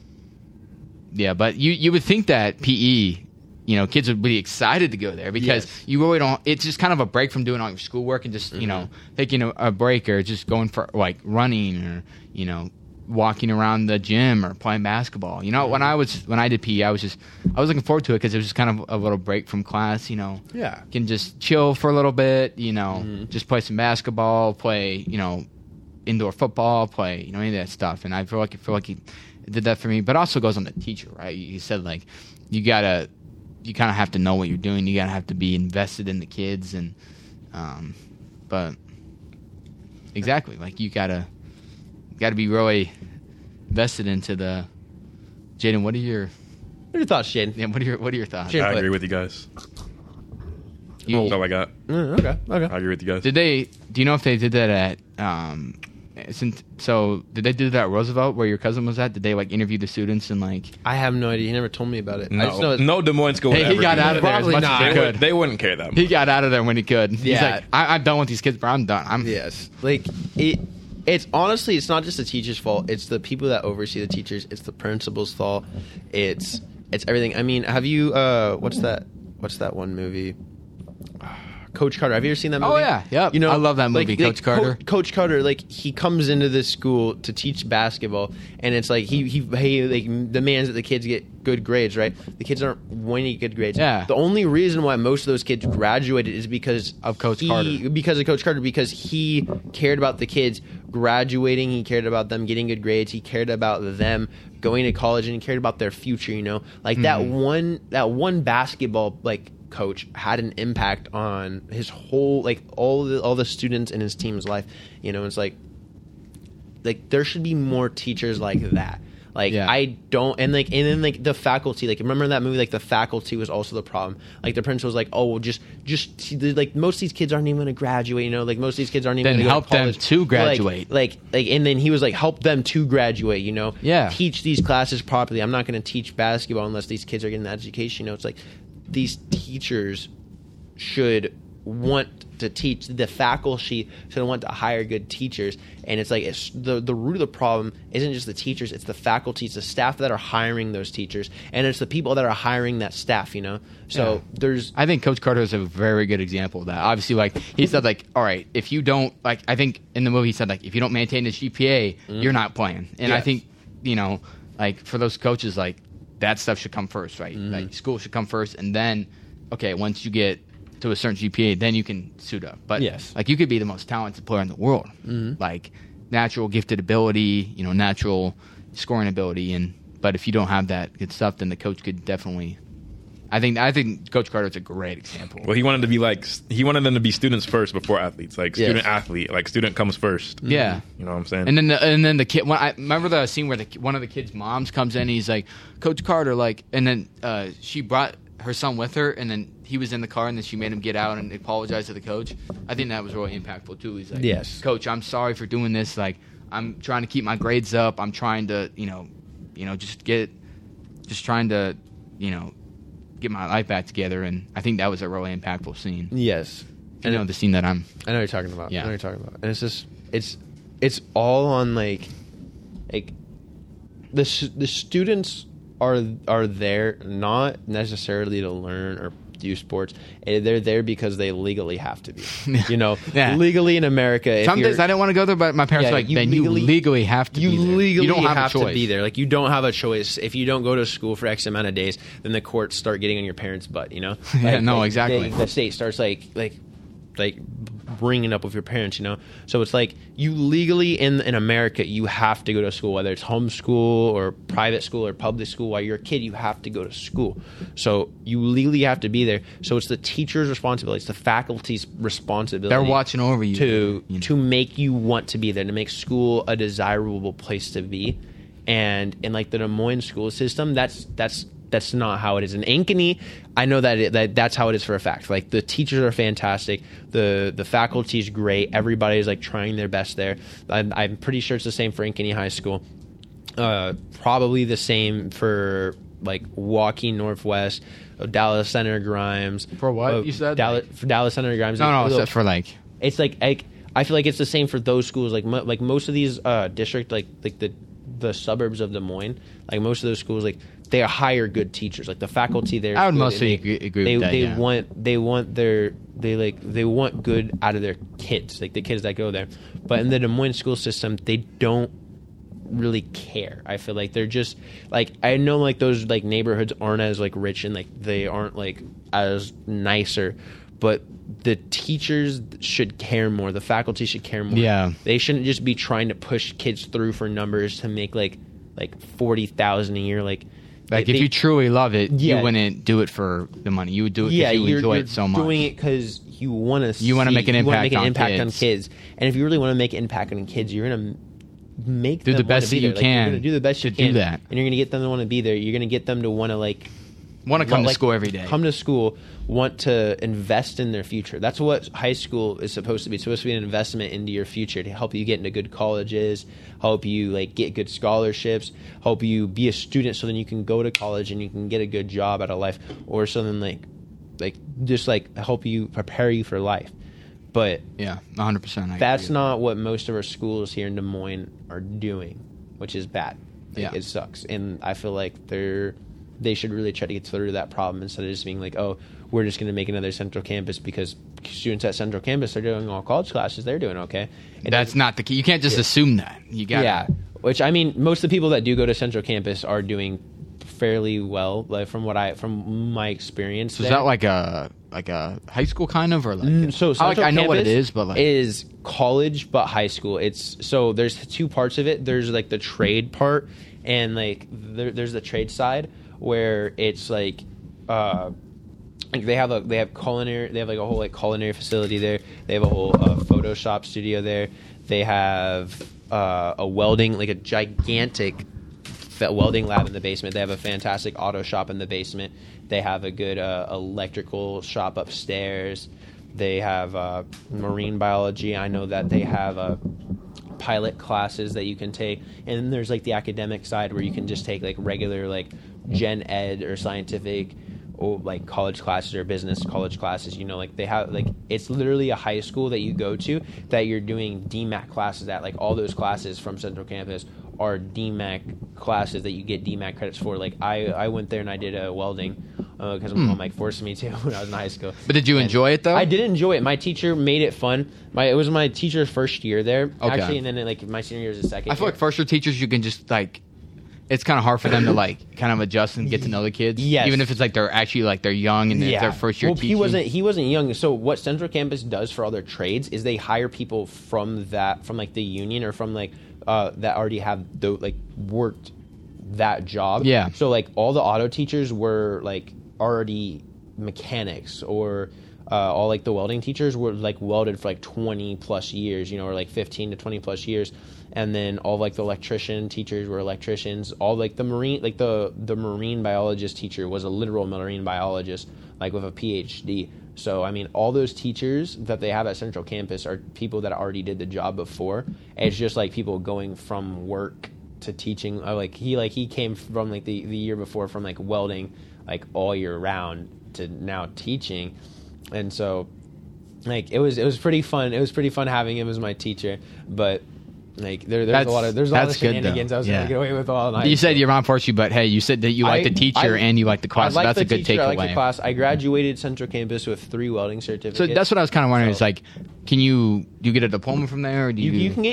yeah, but you would think that PE, kids would be excited to go there, because you really don't. It's just kind of a break from doing all your schoolwork, and just taking a break, or just going for like running, or walking around the gym, or playing basketball. When I did PE, I was looking forward to it, because it was just kind of a little break from class. Can just chill for a little bit. Just play some basketball, play indoor football, play any of that stuff. And I feel like it did that for me. But it also goes on the teacher, right? You said, like, you kind of have to know what you're doing. You gotta have to be invested in the kids, and but exactly, like, you gotta be really invested into the. Jaden, what are your thoughts, Jaden? Yeah, what are your thoughts? I agree with you guys. That's all I got. Okay. I agree with you guys. Do you know if they did that at did they do that at Roosevelt, where your cousin was at? Did they, like, interview the students and, like? I have no idea. He never told me about it. No Des Moines school. He got out of there as much as he could. They wouldn't care that much. He got out of there when he could. He's Yeah. like, I'm done with these kids, bro. I'm done. Yes. Like, it's honestly, it's not just the teacher's fault. It's the people that oversee the teachers. It's the principal's fault. It's everything. I mean, have you what's that one movie? Coach Carter. Have you ever seen that movie? Oh, yeah. Yep. I love that movie, Coach Carter. Coach Carter, like, he comes into this school to teach basketball, and it's like he like demands that the kids get good grades, right? The kids aren't winning good grades. Yeah. The only reason why most of those kids graduated is because of Coach Carter. Because of Coach Carter, because he cared about the kids graduating, he cared about them getting good grades, he cared about them going to college, and he cared about their future, Like, that one basketball, like, coach had an impact on his whole, like, all the students in his team's life. It's like there should be more teachers like that. Like, yeah. I don't, and then the faculty, like, remember that movie, like, the faculty was also the problem. Like, the principal was like, oh, well, just like, most of these kids aren't even going to graduate, like, most of these kids aren't even going to help them to graduate. Like, and then he was like, help them to graduate, Yeah. Teach these classes properly. I'm not going to teach basketball unless these kids are getting the education, It's like, these teachers should want to teach. The faculty should want to hire good teachers, and it's like, the root of the problem isn't just the teachers, it's the faculty, it's the staff that are hiring those teachers, and it's the people that are hiring that staff. So I think Coach Carter is a very good example of that. Obviously, like, he said, like, all right, if you don't, like, I think in the movie he said, like, if you don't maintain this GPA, you're not playing. And I think like, for those coaches, like, that stuff should come first, right? Like, school should come first, and then, okay, once you get to a certain GPA, then you can suit up. But like, you could be the most talented player in the world, like, natural gifted ability, natural scoring ability, but if you don't have that good stuff, then the coach could definitely. I think Coach Carter's a great example. Well, he wanted them to be students first before athletes, like student athlete, like student comes first. Yeah, you know what I'm saying. And then the kid. I remember the scene where one of the kids' moms comes in. And he's like, Coach Carter, like, and then she brought her son with her, and then he was in the car, and then she made him get out and apologize to the coach. I think that was really impactful too. He's like, yes, Coach, I'm sorry for doing this. Like, I'm trying to keep my grades up. I'm trying to, just trying to, get my life back together. And I think that was a really impactful scene. Yes. The scene that I know what you're talking about. Yeah. I know what you're talking about. And it's just, it's all on, like the students are there not necessarily to learn or do sports. They're there because they legally have to be. Yeah. Legally in America. Some days I didn't want to go there, but my parents were like, then you legally have to be there. You don't have to be there. Like, you don't have a choice. If you don't go to school for X amount of days, then the courts start getting on your parents' butt, Yeah, exactly. The state starts like bringing up with your parents, So it's like, you legally in America, you have to go to school, whether it's homeschool or private school or public school. While you're a kid, you have to go to school. So you legally have to be there. So it's the teacher's responsibility. It's the faculty's responsibility. They're watching over you to make you want to be there, to make school a desirable place to be. and in like the Des Moines school system, that's not how it is. In Ankeny, I know that's how it is for a fact. Like the teachers are fantastic, the faculty is great, everybody is like trying their best there. I'm pretty sure it's the same for Ankeny High School. Probably the same for like Waukee Northwest, Dallas Senator Grimes. For what you said? For Dallas Senator Grimes. No, except for like it's like I feel like it's the same for those schools. Like most of these districts, like the suburbs of Des Moines, like most of those schools, like they hire good teachers. Like the faculty there, I would mostly agree with that. They want good out of their kids, like the kids that go there. But in the Des Moines school system, they don't really care. I feel like they're just like, I know like those like neighborhoods aren't as like rich and like they aren't like as nicer, but the teachers should care more. The faculty should care more. Yeah, they shouldn't just be trying to push kids through for numbers to make like $40,000 a year. Like if you truly love it, you wouldn't do it for the money. You would do it because you enjoy it so much. You're doing it because you want to. You want to make an impact on kids. And if you really want to make an impact on kids, you're gonna do the best that you can. You're gonna do the best you can. Do that, and you're gonna get them to want to be there. You're gonna get them to want to come to school every day. Come to school, want to invest in their future. That's what high school is supposed to be. It's supposed to be an investment into your future to help you get into good colleges, help you like get good scholarships, help you be a student so then you can go to college and you can get a good job out of life, or something like just like help you prepare you for life. But yeah, 100%. That's not what most of our schools here in Des Moines are doing, which is bad. It sucks, and I feel like they should really try to get through that problem instead of just being like, oh, we're just going to make another Central Campus because students at Central Campus are doing all college classes. They're doing okay. That's not the key. You can't just assume that. You got which I mean, most of the people that do go to Central Campus are doing fairly well, like from my experience. So is that like a high school kind of, or like so I know what it is, but like is college but high school. So there's two parts of it. There's like the trade part, and like there's the trade side where it's like they have culinary. They have like a whole like culinary facility there. They have a whole Photoshop studio there. They have a welding, like a gigantic welding lab in the basement. They have a fantastic auto shop in the basement. They have a good electrical shop upstairs. They have marine biology. I know that they have pilot classes that you can take, and then there's like the academic side where you can just take like regular like gen ed or scientific or like college classes or business college classes. You know, like they have like it's literally a high school that you go to that you're doing DMAC classes at. Like all those classes from Central Campus are DMAC classes that you get DMAC credits for. Like I went there and I did welding because my mom like forced me to when I was in high school. But did you enjoy it though? I did enjoy it. My teacher made it fun. It was my teacher's first year there actually, and then like my senior year was the second. I feel like first year teachers, you can just like. It's kind of hard for them to like kind of adjust and get to know the kids, even if it's like they're actually like they're young and it's their first year teaching. He wasn't young. So what Central Campus does for all their trades is they hire people from like the union or from like that already have worked that job. Yeah. So like all the auto teachers were like already mechanics, or all like the welding teachers were like welded for like 20 plus years, or like 15 to 20 plus years. And then all like the electrician teachers were electricians. All like the marine, like the marine biologist teacher was a literal marine biologist, like with a PhD. So I mean, all those teachers that they have at Central Campus are people that already did the job before. It's just like people going from work to teaching. Like he came from like the year before from like welding like all year round to now teaching, and so like it was pretty fun. It was pretty fun having him as my teacher, but. Like there's a lot of shenanigans I was going to get away with all night. You said your mom forced you, but hey, you said that you like the teacher and you like the class. So that's a good takeaway. I like the class. I graduated Central Campus with 3 welding certificates. So that's what I was kind of wondering. Is like, do you get a diploma from there? Or do you can get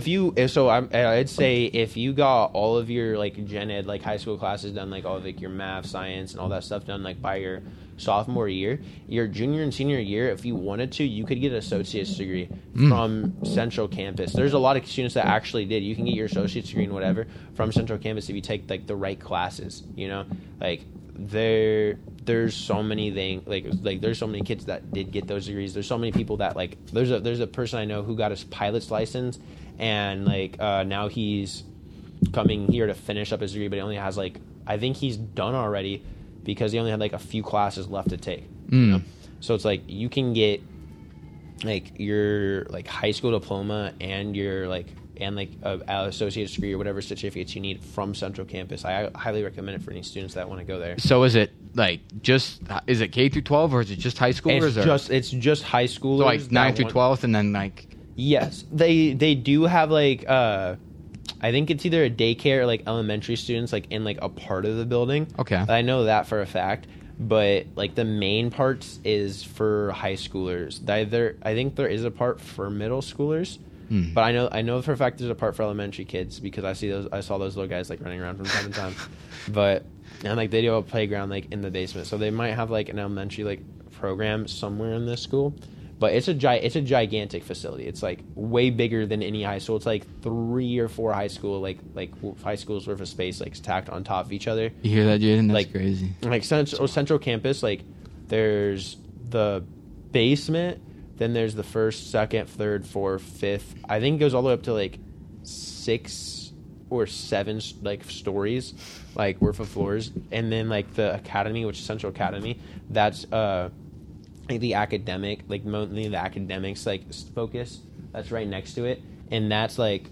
I'd say if you got all of your like gen ed like high school classes done, like all of like your math, science, and all that stuff done like by your sophomore year, your junior and senior year, if you wanted to, you could get an associate's degree from Central Campus. There's a lot of students that actually did. You can get your associate's degree in whatever from Central Campus if you take like the right classes. Like there's so many things like there's so many kids that did get those degrees. There's so many people that like there's a person I know who got his pilot's license, and like now he's coming here to finish up his degree, but he only has like, I think he's done already because he only had like a few classes left to take. You know? So it's like you can get like your like high school diploma and your like a associate's degree or whatever certificates you need from Central Campus. I highly recommend it for any students that want to go there. So is it like is it K through 12 or is it just high schoolers? It's just high schoolers. So like 9 through 12th and then like. Yes, they do have like I think it's either a daycare or like elementary students like in like a part of the building. Okay, I know that for a fact. But like the main parts is for high schoolers. I think there is a part for middle schoolers, but I know for a fact there's a part for elementary kids because I saw those little guys like running around from time to time. But and like they do have a playground like in the basement, so they might have like an elementary like program somewhere in this school. But it's a gigantic facility. It's like way bigger than any high school. It's like 3 or 4 high schools worth of space like stacked on top of each other. You hear that, Jaden? That's like, crazy. Like Central Campus, like there's the basement, then there's the first, second, third, fourth, fifth. I think it goes all the way up to like 6 or 7 like stories, like worth of floors, and then like the academy, which is Central Academy, that's the academic, like mainly the academics like focus, that's right next to it, and that's like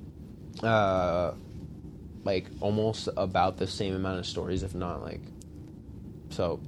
almost about the same amount of stories, if not like. So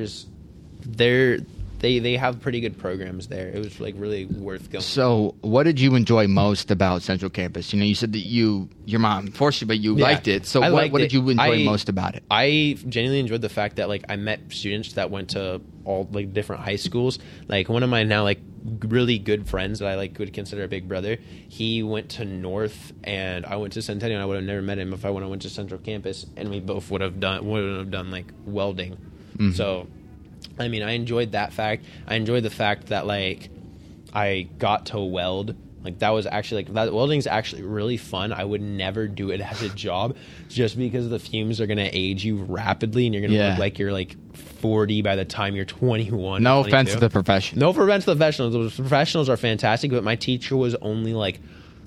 they have pretty good programs there. It was like really worth going. So what did you enjoy most about Central Campus? You know, you said that your mom forced you, but you liked it. So what did you enjoy most about it? I genuinely enjoyed the fact that like I met students that went to all like different high schools. Like one of my now like really good friends that I like would consider a big brother, he went to North and I went to Centennial. I would have never met him if I went to Central Campus, and we both would have done like welding. So I mean, I enjoyed that fact. I enjoyed the fact that like I got to weld. Like that was actually like that welding's actually really fun. I would never do it as a job just because the fumes are gonna age you rapidly and you're gonna look like you're like 40 by the time you're 21. No offense to the profession. No offense to the professionals. The professionals are fantastic, but my teacher was only like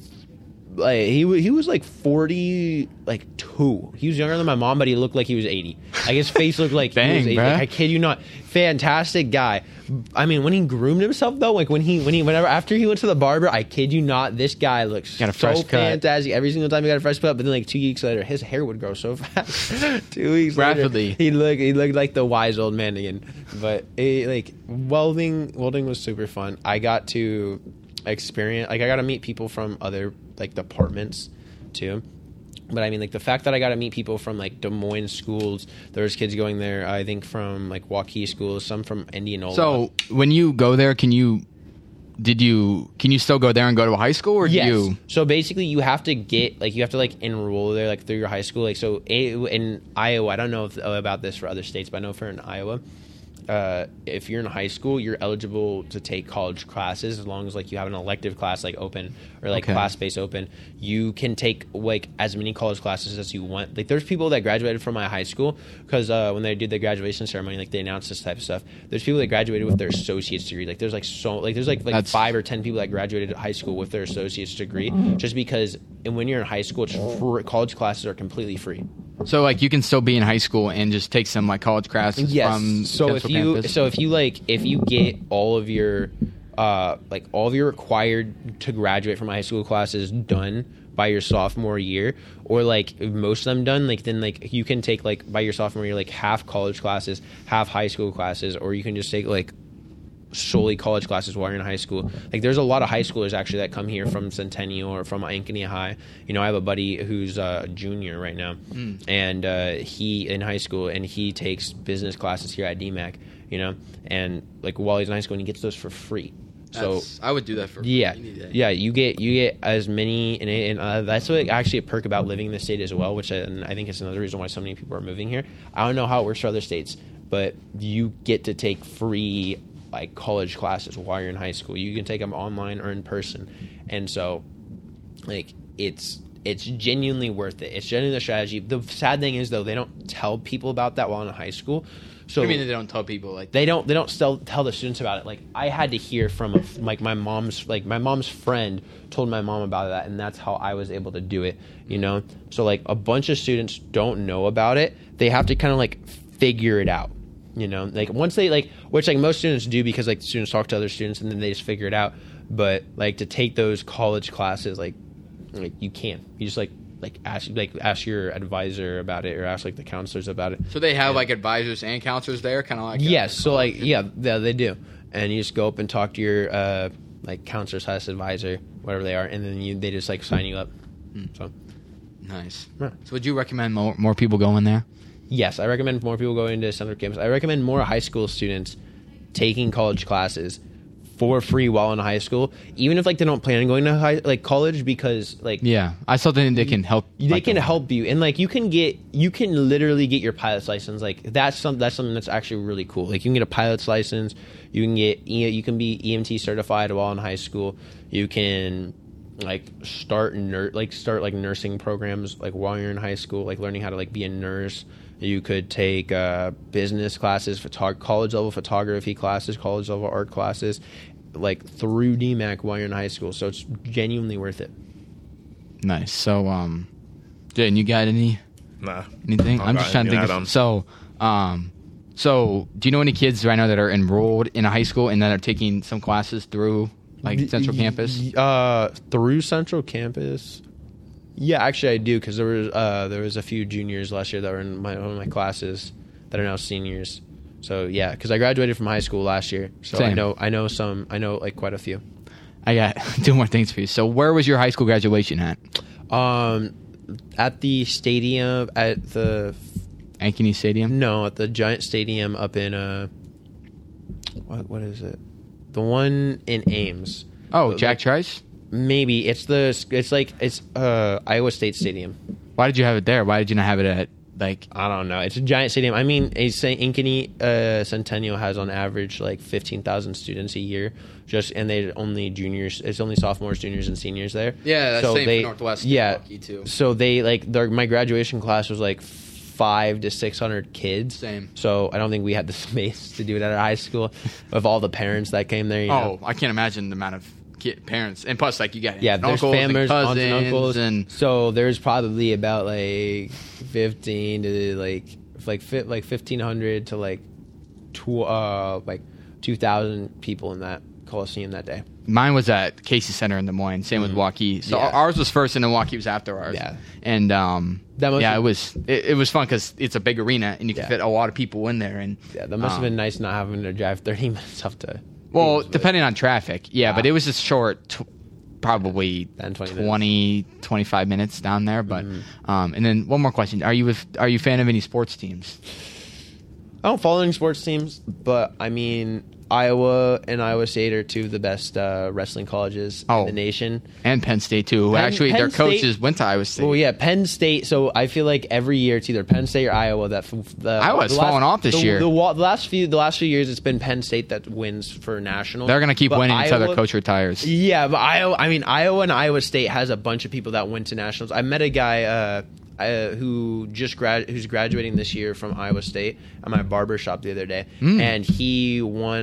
he was like 42. He was younger than my mom, but he looked like he was 80. Like his face looked like he was 80. Like, I kid you not. Fantastic guy. I mean, when he groomed himself though, like whenever after he went to the barber, I kid you not, this guy looks so fantastic. Every single time he got a fresh cut, but then like 2 weeks later, his hair would grow so fast. 2 weeks rapidly. Later, he looked like the wise old man again. But like welding was super fun. I got to experience, like I got to meet people from other like departments too. But I mean, like the fact that I got to meet people from like Des Moines schools, there's kids going there, I think from like Waukee schools, some from Indianola. So when you go there, can you still go there and go to a high school, or do you? So basically, you have to enroll there like through your high school. Like so in Iowa, I don't know about this for other states, but I know for in Iowa, if you're in high school, you're eligible to take college classes as long as like you have an elective class like open or like class space open. You can take like as many college classes as you want. Like there's people that graduated from my high school because when they did the graduation ceremony, like they announced this type of stuff. There's people that graduated with their associate's degree. Like there's like 5 or 10 people that graduated high school with their associate's degree just because. And when you're in high school, college classes are completely free. So like you can still be in high school and just take some like college classes from Central Campus? If you get all of your required to graduate from high school classes done by your sophomore year, or like most of them done, like then like you can take like by your sophomore year like half college classes, half high school classes, or you can just take like solely college classes while you're in high school. Like there's a lot of high schoolers actually that come here from Centennial or from Ankeny High. You know, I have a buddy who's a junior right now, and he in high school, and he takes business classes here at DMAC. You know, and like while he's in high school, and he gets those for free. So I would do that for free. Yeah. You get as many, and that's what actually a perk about living in the state as well. Which I think is another reason why so many people are moving here. I don't know how it works for other states, but you get to take free like college classes while you're in high school. You can take them online or in person, and so like it's genuinely worth it. It's genuinely the strategy. The sad thing is though, they don't tell people about that while in high school. So I mean, they don't tell people like they don't tell the students about it. Like I had to hear from like my mom's friend told my mom about that, and that's how I was able to do it. You know, so like a bunch of students don't know about it. They have to kind of like figure it out. You know, like once they like, which like most students do because like students talk to other students and then they just figure it out. But like to take those college classes, like you can't. You just like ask your advisor about it or ask like the counselors about it. So they have like advisors and counselors there, kind of like yes. So like yeah, they do, and you just go up and talk to your like counselor / advisor, whatever they are, and then they just like sign you up. So nice. Yeah. So would you recommend more people go in there? Yes, I recommend more people going to Central Campus. I recommend more high school students taking college classes for free while in high school, even if like they don't plan on going to college, because like Yeah, I still think they can help. they can help you, and like you can literally get your pilot's license. Like that's something that's actually really cool. Like you can get a pilot's license, you can be EMT certified while in high school. You can like start nursing programs like while you're in high school, like learning how to like be a nurse. You could take business classes, college level photography classes, college level art classes, like through DMAC while you're in high school. So it's genuinely worth it. Nice. So, Jaden, you got anything? I'm just trying to think. So, do you know any kids right now that are enrolled in a high school and that are taking some classes through like Central Campus? Through Central Campus. Yeah, actually I do, because there was a few juniors last year that were in one of my classes that are now seniors. So yeah, because I graduated from high school last year, so Same. I know like quite a few. I got 2 more things for you. So where was your high school graduation at? At the stadium at the Ankeny Stadium? No, at the Giant Stadium up in what is it? The one in Ames. Oh, Jack Trice? Maybe it's Iowa State Stadium. Why did you have it there? Why did you not have it at like? I don't know. It's a giant stadium. I mean, Ankeny Centennial has on average like 15,000 students a year. And they only juniors. It's only sophomores, juniors, and seniors there. Yeah, that's so same for Northwest. Yeah, Milwaukee too. So they like my graduation class was like 500 to 600 kids. Same. So I don't think we had the space to do it at our high school with all the parents that came there. You know? I can't imagine the amount of parents, and plus like you got there's uncles families, and cousins, aunts and uncles, and so there's probably about like 15 to like 1,500 to like 2,000 people in that Coliseum that day. Mine was at Casey Center in Des Moines. Same with Waukee. So ours was first, and then Waukee was after ours. Yeah, and it was fun because it's a big arena, and you can fit a lot of people in there. And that must have been nice not having to drive 30 minutes up to. Well, depending on traffic, but it was just short, probably 20, 25 minutes down there. But and then one more question: Are you a fan of any sports teams? I don't follow any sports teams, but I mean, Iowa and Iowa State are two of the best wrestling colleges in the nation. And Penn State, too. Actually, their coaches went to Iowa State. Well, yeah, Penn State. So I feel like every year it's either Penn State or Iowa. Iowa's fallen off this year. The last few years, it's been Penn State that wins for national. They're going to keep winning until their coach retires. Yeah, but Iowa and Iowa State has a bunch of people that went to nationals. I met a guy who's graduating this year from Iowa State at my barber shop the other day, and he won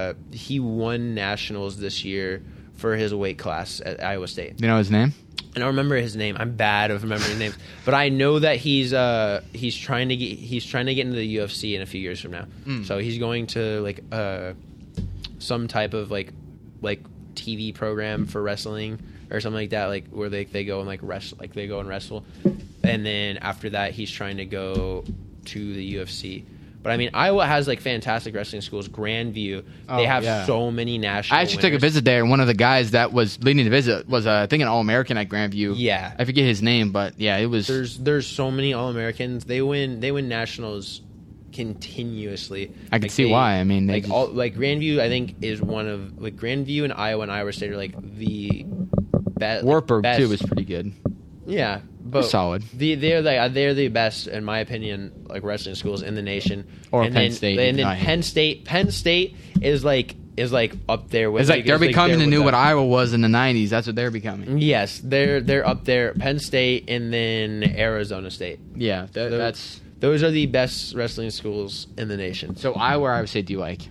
nationals this year for his weight class at Iowa State. You know his name? I don't remember his name. I'm bad at remembering names, but I know that he's trying to get into the UFC in a few years from now. So he's going to like some type of like TV program for wrestling or something like that, like where they go and like wrestle, like they go and wrestle, and then after that he's trying to go to the UFC. But I mean, Iowa has like fantastic wrestling schools. Grandview, they have so many national. I actually took a visit there, and one of the guys that was leading the visit was I think an All-American at Grandview. Yeah, I forget his name, but yeah, it was. There's so many All-Americans. They win nationals continuously. I can see why. I mean, Grandview, I think is one of like Grandview and Iowa State are like the best. Wartburg too was pretty good. Yeah, but solid. They're the best in my opinion, like wrestling schools in the nation. Or Penn State. And then Penn State is like up there with. It's like they're becoming the new what Iowa was in the '90s. That's what they're becoming. Yes, they're up there. Penn State and then Arizona State. Yeah, that's Those are the best wrestling schools in the nation. So Iowa State do you like?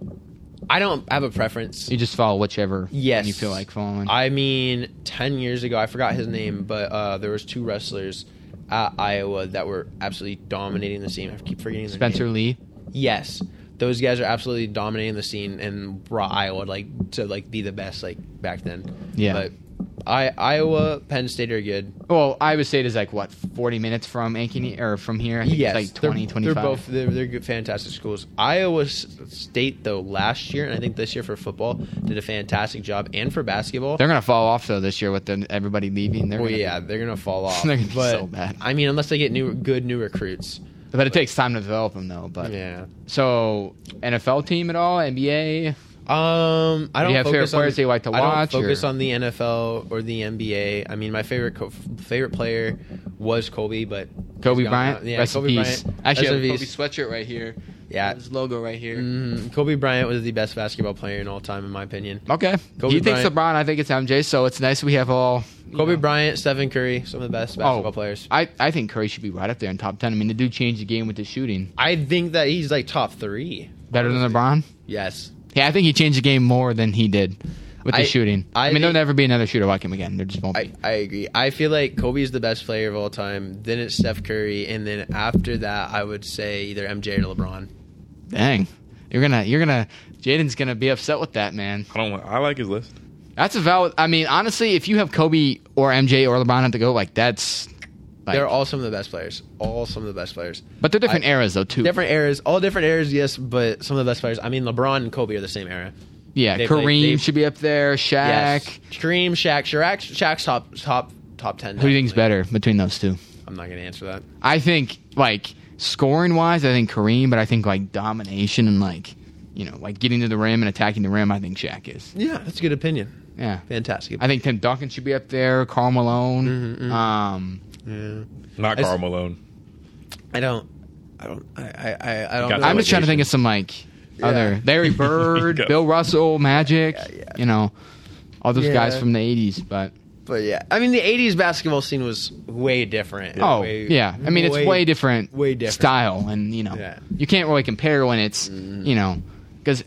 I don't have a preference. You just follow whichever Yes. one you feel like following. I mean, 10 years ago, I forgot his name, but there was 2 wrestlers at Iowa that were absolutely dominating the scene. I keep forgetting their Spencer name. Lee. Yes. Those guys are absolutely dominating the scene and brought Iowa to be the best back then. Yeah. But Iowa, Penn State are good. Well, Iowa State is 40 minutes from Ankeny or from here. I think Yes, it's 20, 25. They're both they're good, fantastic schools. Iowa State though last year and I think this year for football did a fantastic job, and for basketball. They're gonna fall off though this year with everybody leaving. They're gonna fall off. They're gonna be but, so bad. I mean, unless they get good new recruits. But it takes time to develop them though. But Yeah. So NFL team at all? NBA? I don't. Do you have favorite focus on- players that you like to I watch, don't focus or- on the NFL or the NBA. I mean, my favorite player was Kobe, but Kobe he's gone Bryant. now. Yeah, Rest Kobe in peace. Bryant. Actually, I Rest in have a peace. Kobe sweatshirt right here. Yeah. His logo right here. Kobe Bryant was the best basketball player in all time, in my opinion. Okay. Kobe He thinks Bryant. LeBron. I think it's MJ. So it's nice we have all. Kobe Bryant, Stephen Curry, some of the best basketball players. I think Curry should be right up there in top 10. I mean, the dude changed the game with his shooting. I think that he's top 3. Better than LeBron? Yes. Yeah, I think he changed the game more than he did with the shooting. I I mean, there'll think- never be another shooter like him again. There just won't be. I agree. I feel like Kobe's the best player of all time. Then it's Steph Curry, and then after that, I would say either MJ or LeBron. Dang. Jaden's going to be upset with that, man. I like his list. That's a valid. I mean, honestly, if you have Kobe or MJ or LeBron have to go, that's. They're all some of the best players. All some of the best players. But they're different eras, though, too. Different eras. All different eras, yes, but some of the best players. I mean, LeBron and Kobe are the same era. Yeah, They- Kareem they- should be up there. Shaq. Yes. Kareem, Shaq's top 10. Who do you think's definitely. better between those two? I'm not going to answer that. I think, scoring wise, I think Kareem, but I think, domination and, getting to the rim and attacking the rim, I think Shaq is. Yeah, that's a good opinion. Yeah. Fantastic. I think Tim Duncan should be up there. Karl Malone. Yeah. Not Karl Malone. I don't know. got I'm just trying to think of some, other. Larry Bird, Go. Bill Russell, Magic, Yeah. all those guys Yeah. from the 80s, but. But yeah, I mean, the 80s basketball scene was way different. Oh, Way- yeah. I mean, it's way different, way different. style, and, Yeah. you can't really compare when it's, because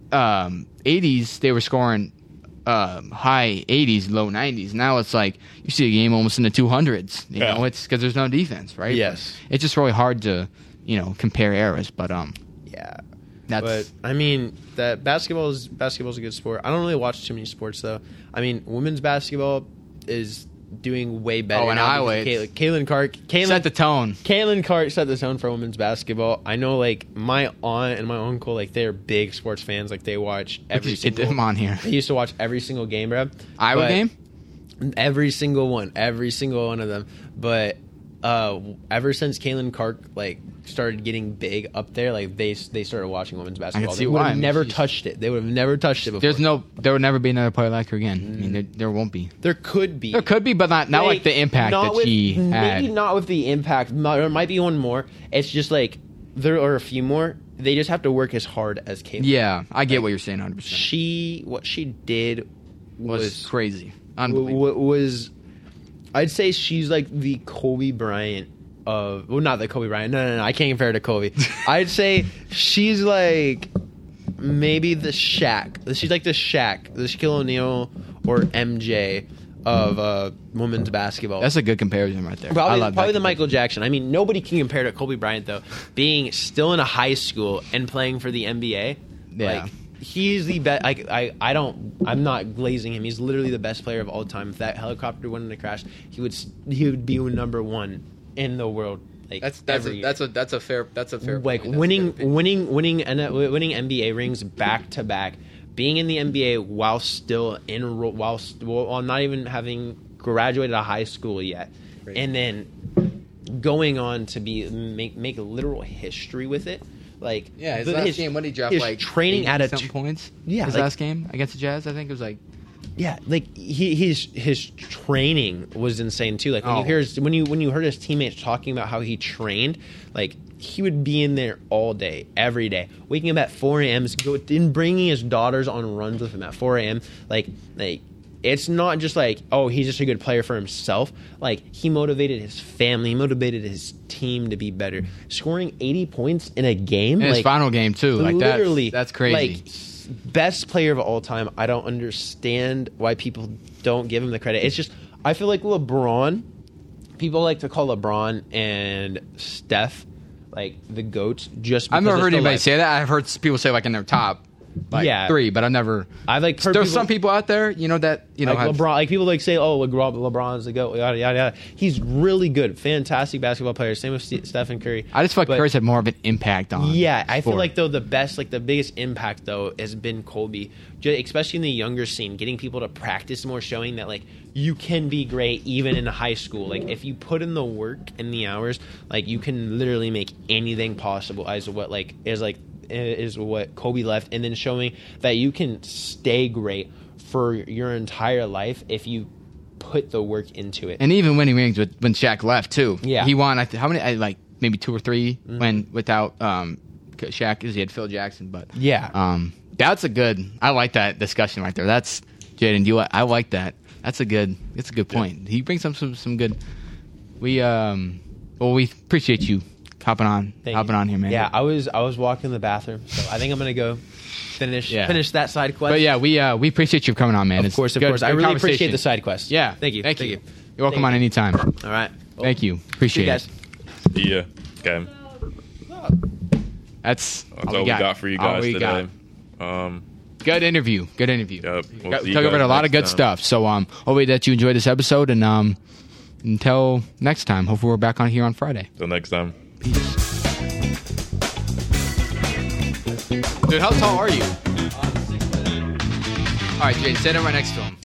80s, they were scoring high 80s, low 90s. Now it's you see a game almost in the 200s. You Yeah. know, it's because there's no defense, right? Yes. It's just really hard to, compare eras, but Yeah. that's. But I mean, that basketball's a good sport. I don't really watch too many sports though. I mean, women's basketball is doing way better. Oh, and now Iowa, because it's- Caitlin set the tone. Caitlin Clark set the tone for women's basketball. I know, my aunt and my uncle, they're big sports fans. They watch every Just get single. them on here. They used to watch every single game, bro. Iowa But- game? Every single one of them. But ever since Caitlin Clark started getting big up there, they started watching women's basketball. see They would why. I have mean, never she's- touched it. They would have never touched it before. There would never be another player like her again. I mean, there won't be. There could be. There could be, but not like the impact not that with- she had. Maybe not with the impact. There might be one more. It's just there are a few more. They just have to work as hard as Caitlin. Yeah, I get what you're saying 100%. What she did was crazy. Unbelievable. was I'd say she's the Kobe Bryant of not the Kobe Bryant. No, I can't compare her to Kobe. I'd say she's maybe the Shaq. She's the Shaq, the Shaquille O'Neal or MJ of women's basketball. That's a good comparison right there. I Probably, love probably that the Michael Jackson. I mean, nobody can compare to Kobe Bryant though. Being still in a high school and playing for the NBA, Yeah. he's the best. I'm not glazing him. He's literally the best player of all time. If that helicopter went into crash, he would be number one in the world. That's every year. a fair winning NBA rings back to back, being in the NBA while still while not even having graduated a high school yet, and then going on to make literal history with it. His last game, what did he drop? His training at some points. Yeah, his last game against the Jazz, I think it was his training was insane too. When you heard his teammates talking about how he trained, he would be in there all day, every day, waking up at 4 a.m. Bringing his daughters on runs with him at 4 a.m. it's not just like, oh, he's just a good player for himself. Like, he motivated his family, he motivated his team to be better. Scoring 80 points in a game, In his final game too, like literally, that's crazy. Like, best player of all time. I don't understand why people don't give him the credit. It's just, I feel like LeBron. People like to call LeBron and Steph like the GOATs. Just because I've never heard anybody like, say that. I've heard people say like in their top like 3, but I've never. I've like heard there's some people out there, that like have, LeBron. Like people like say, "Oh, LeBron's the GOAT." Yada yada yada. He's really good, fantastic basketball player. Same with Stephen Curry. I just feel like Curry's had more of an impact on. Yeah, I feel sport. like though the biggest impact though has been Kobe, especially in the younger scene, getting people to practice more, showing that like you can be great even in high school. Like if you put in the work and the hours, like you can literally make anything possible. Is what Kobe left, and then showing that you can stay great for your entire life if you put the work into it. And even winning rings when Shaq left too. Yeah, he won. How many? Like maybe 2 or 3 when without Shaq, because he had Phil Jackson. But yeah, that's a good. I like that discussion right there. That's Jaden. I like that. It's a good point. He brings up some good. We appreciate you hopping on here, man. Yeah, I was walking in the bathroom, so I think I'm gonna go finish that side quest. But yeah, we appreciate you coming on, man. Of course. I really appreciate the side quest. Yeah, thank you. You're welcome on anytime. All right. Well, thank you. Appreciate guys. it. Yeah. Okay. That's all we got for you guys today. Good interview. Yep. We'll talk about a lot of good stuff. So hopefully that you enjoyed this episode, and until next time, hopefully we're back on here on Friday. Till next time. Peace. Dude, how tall are you? All right, Jay, sit right next to him.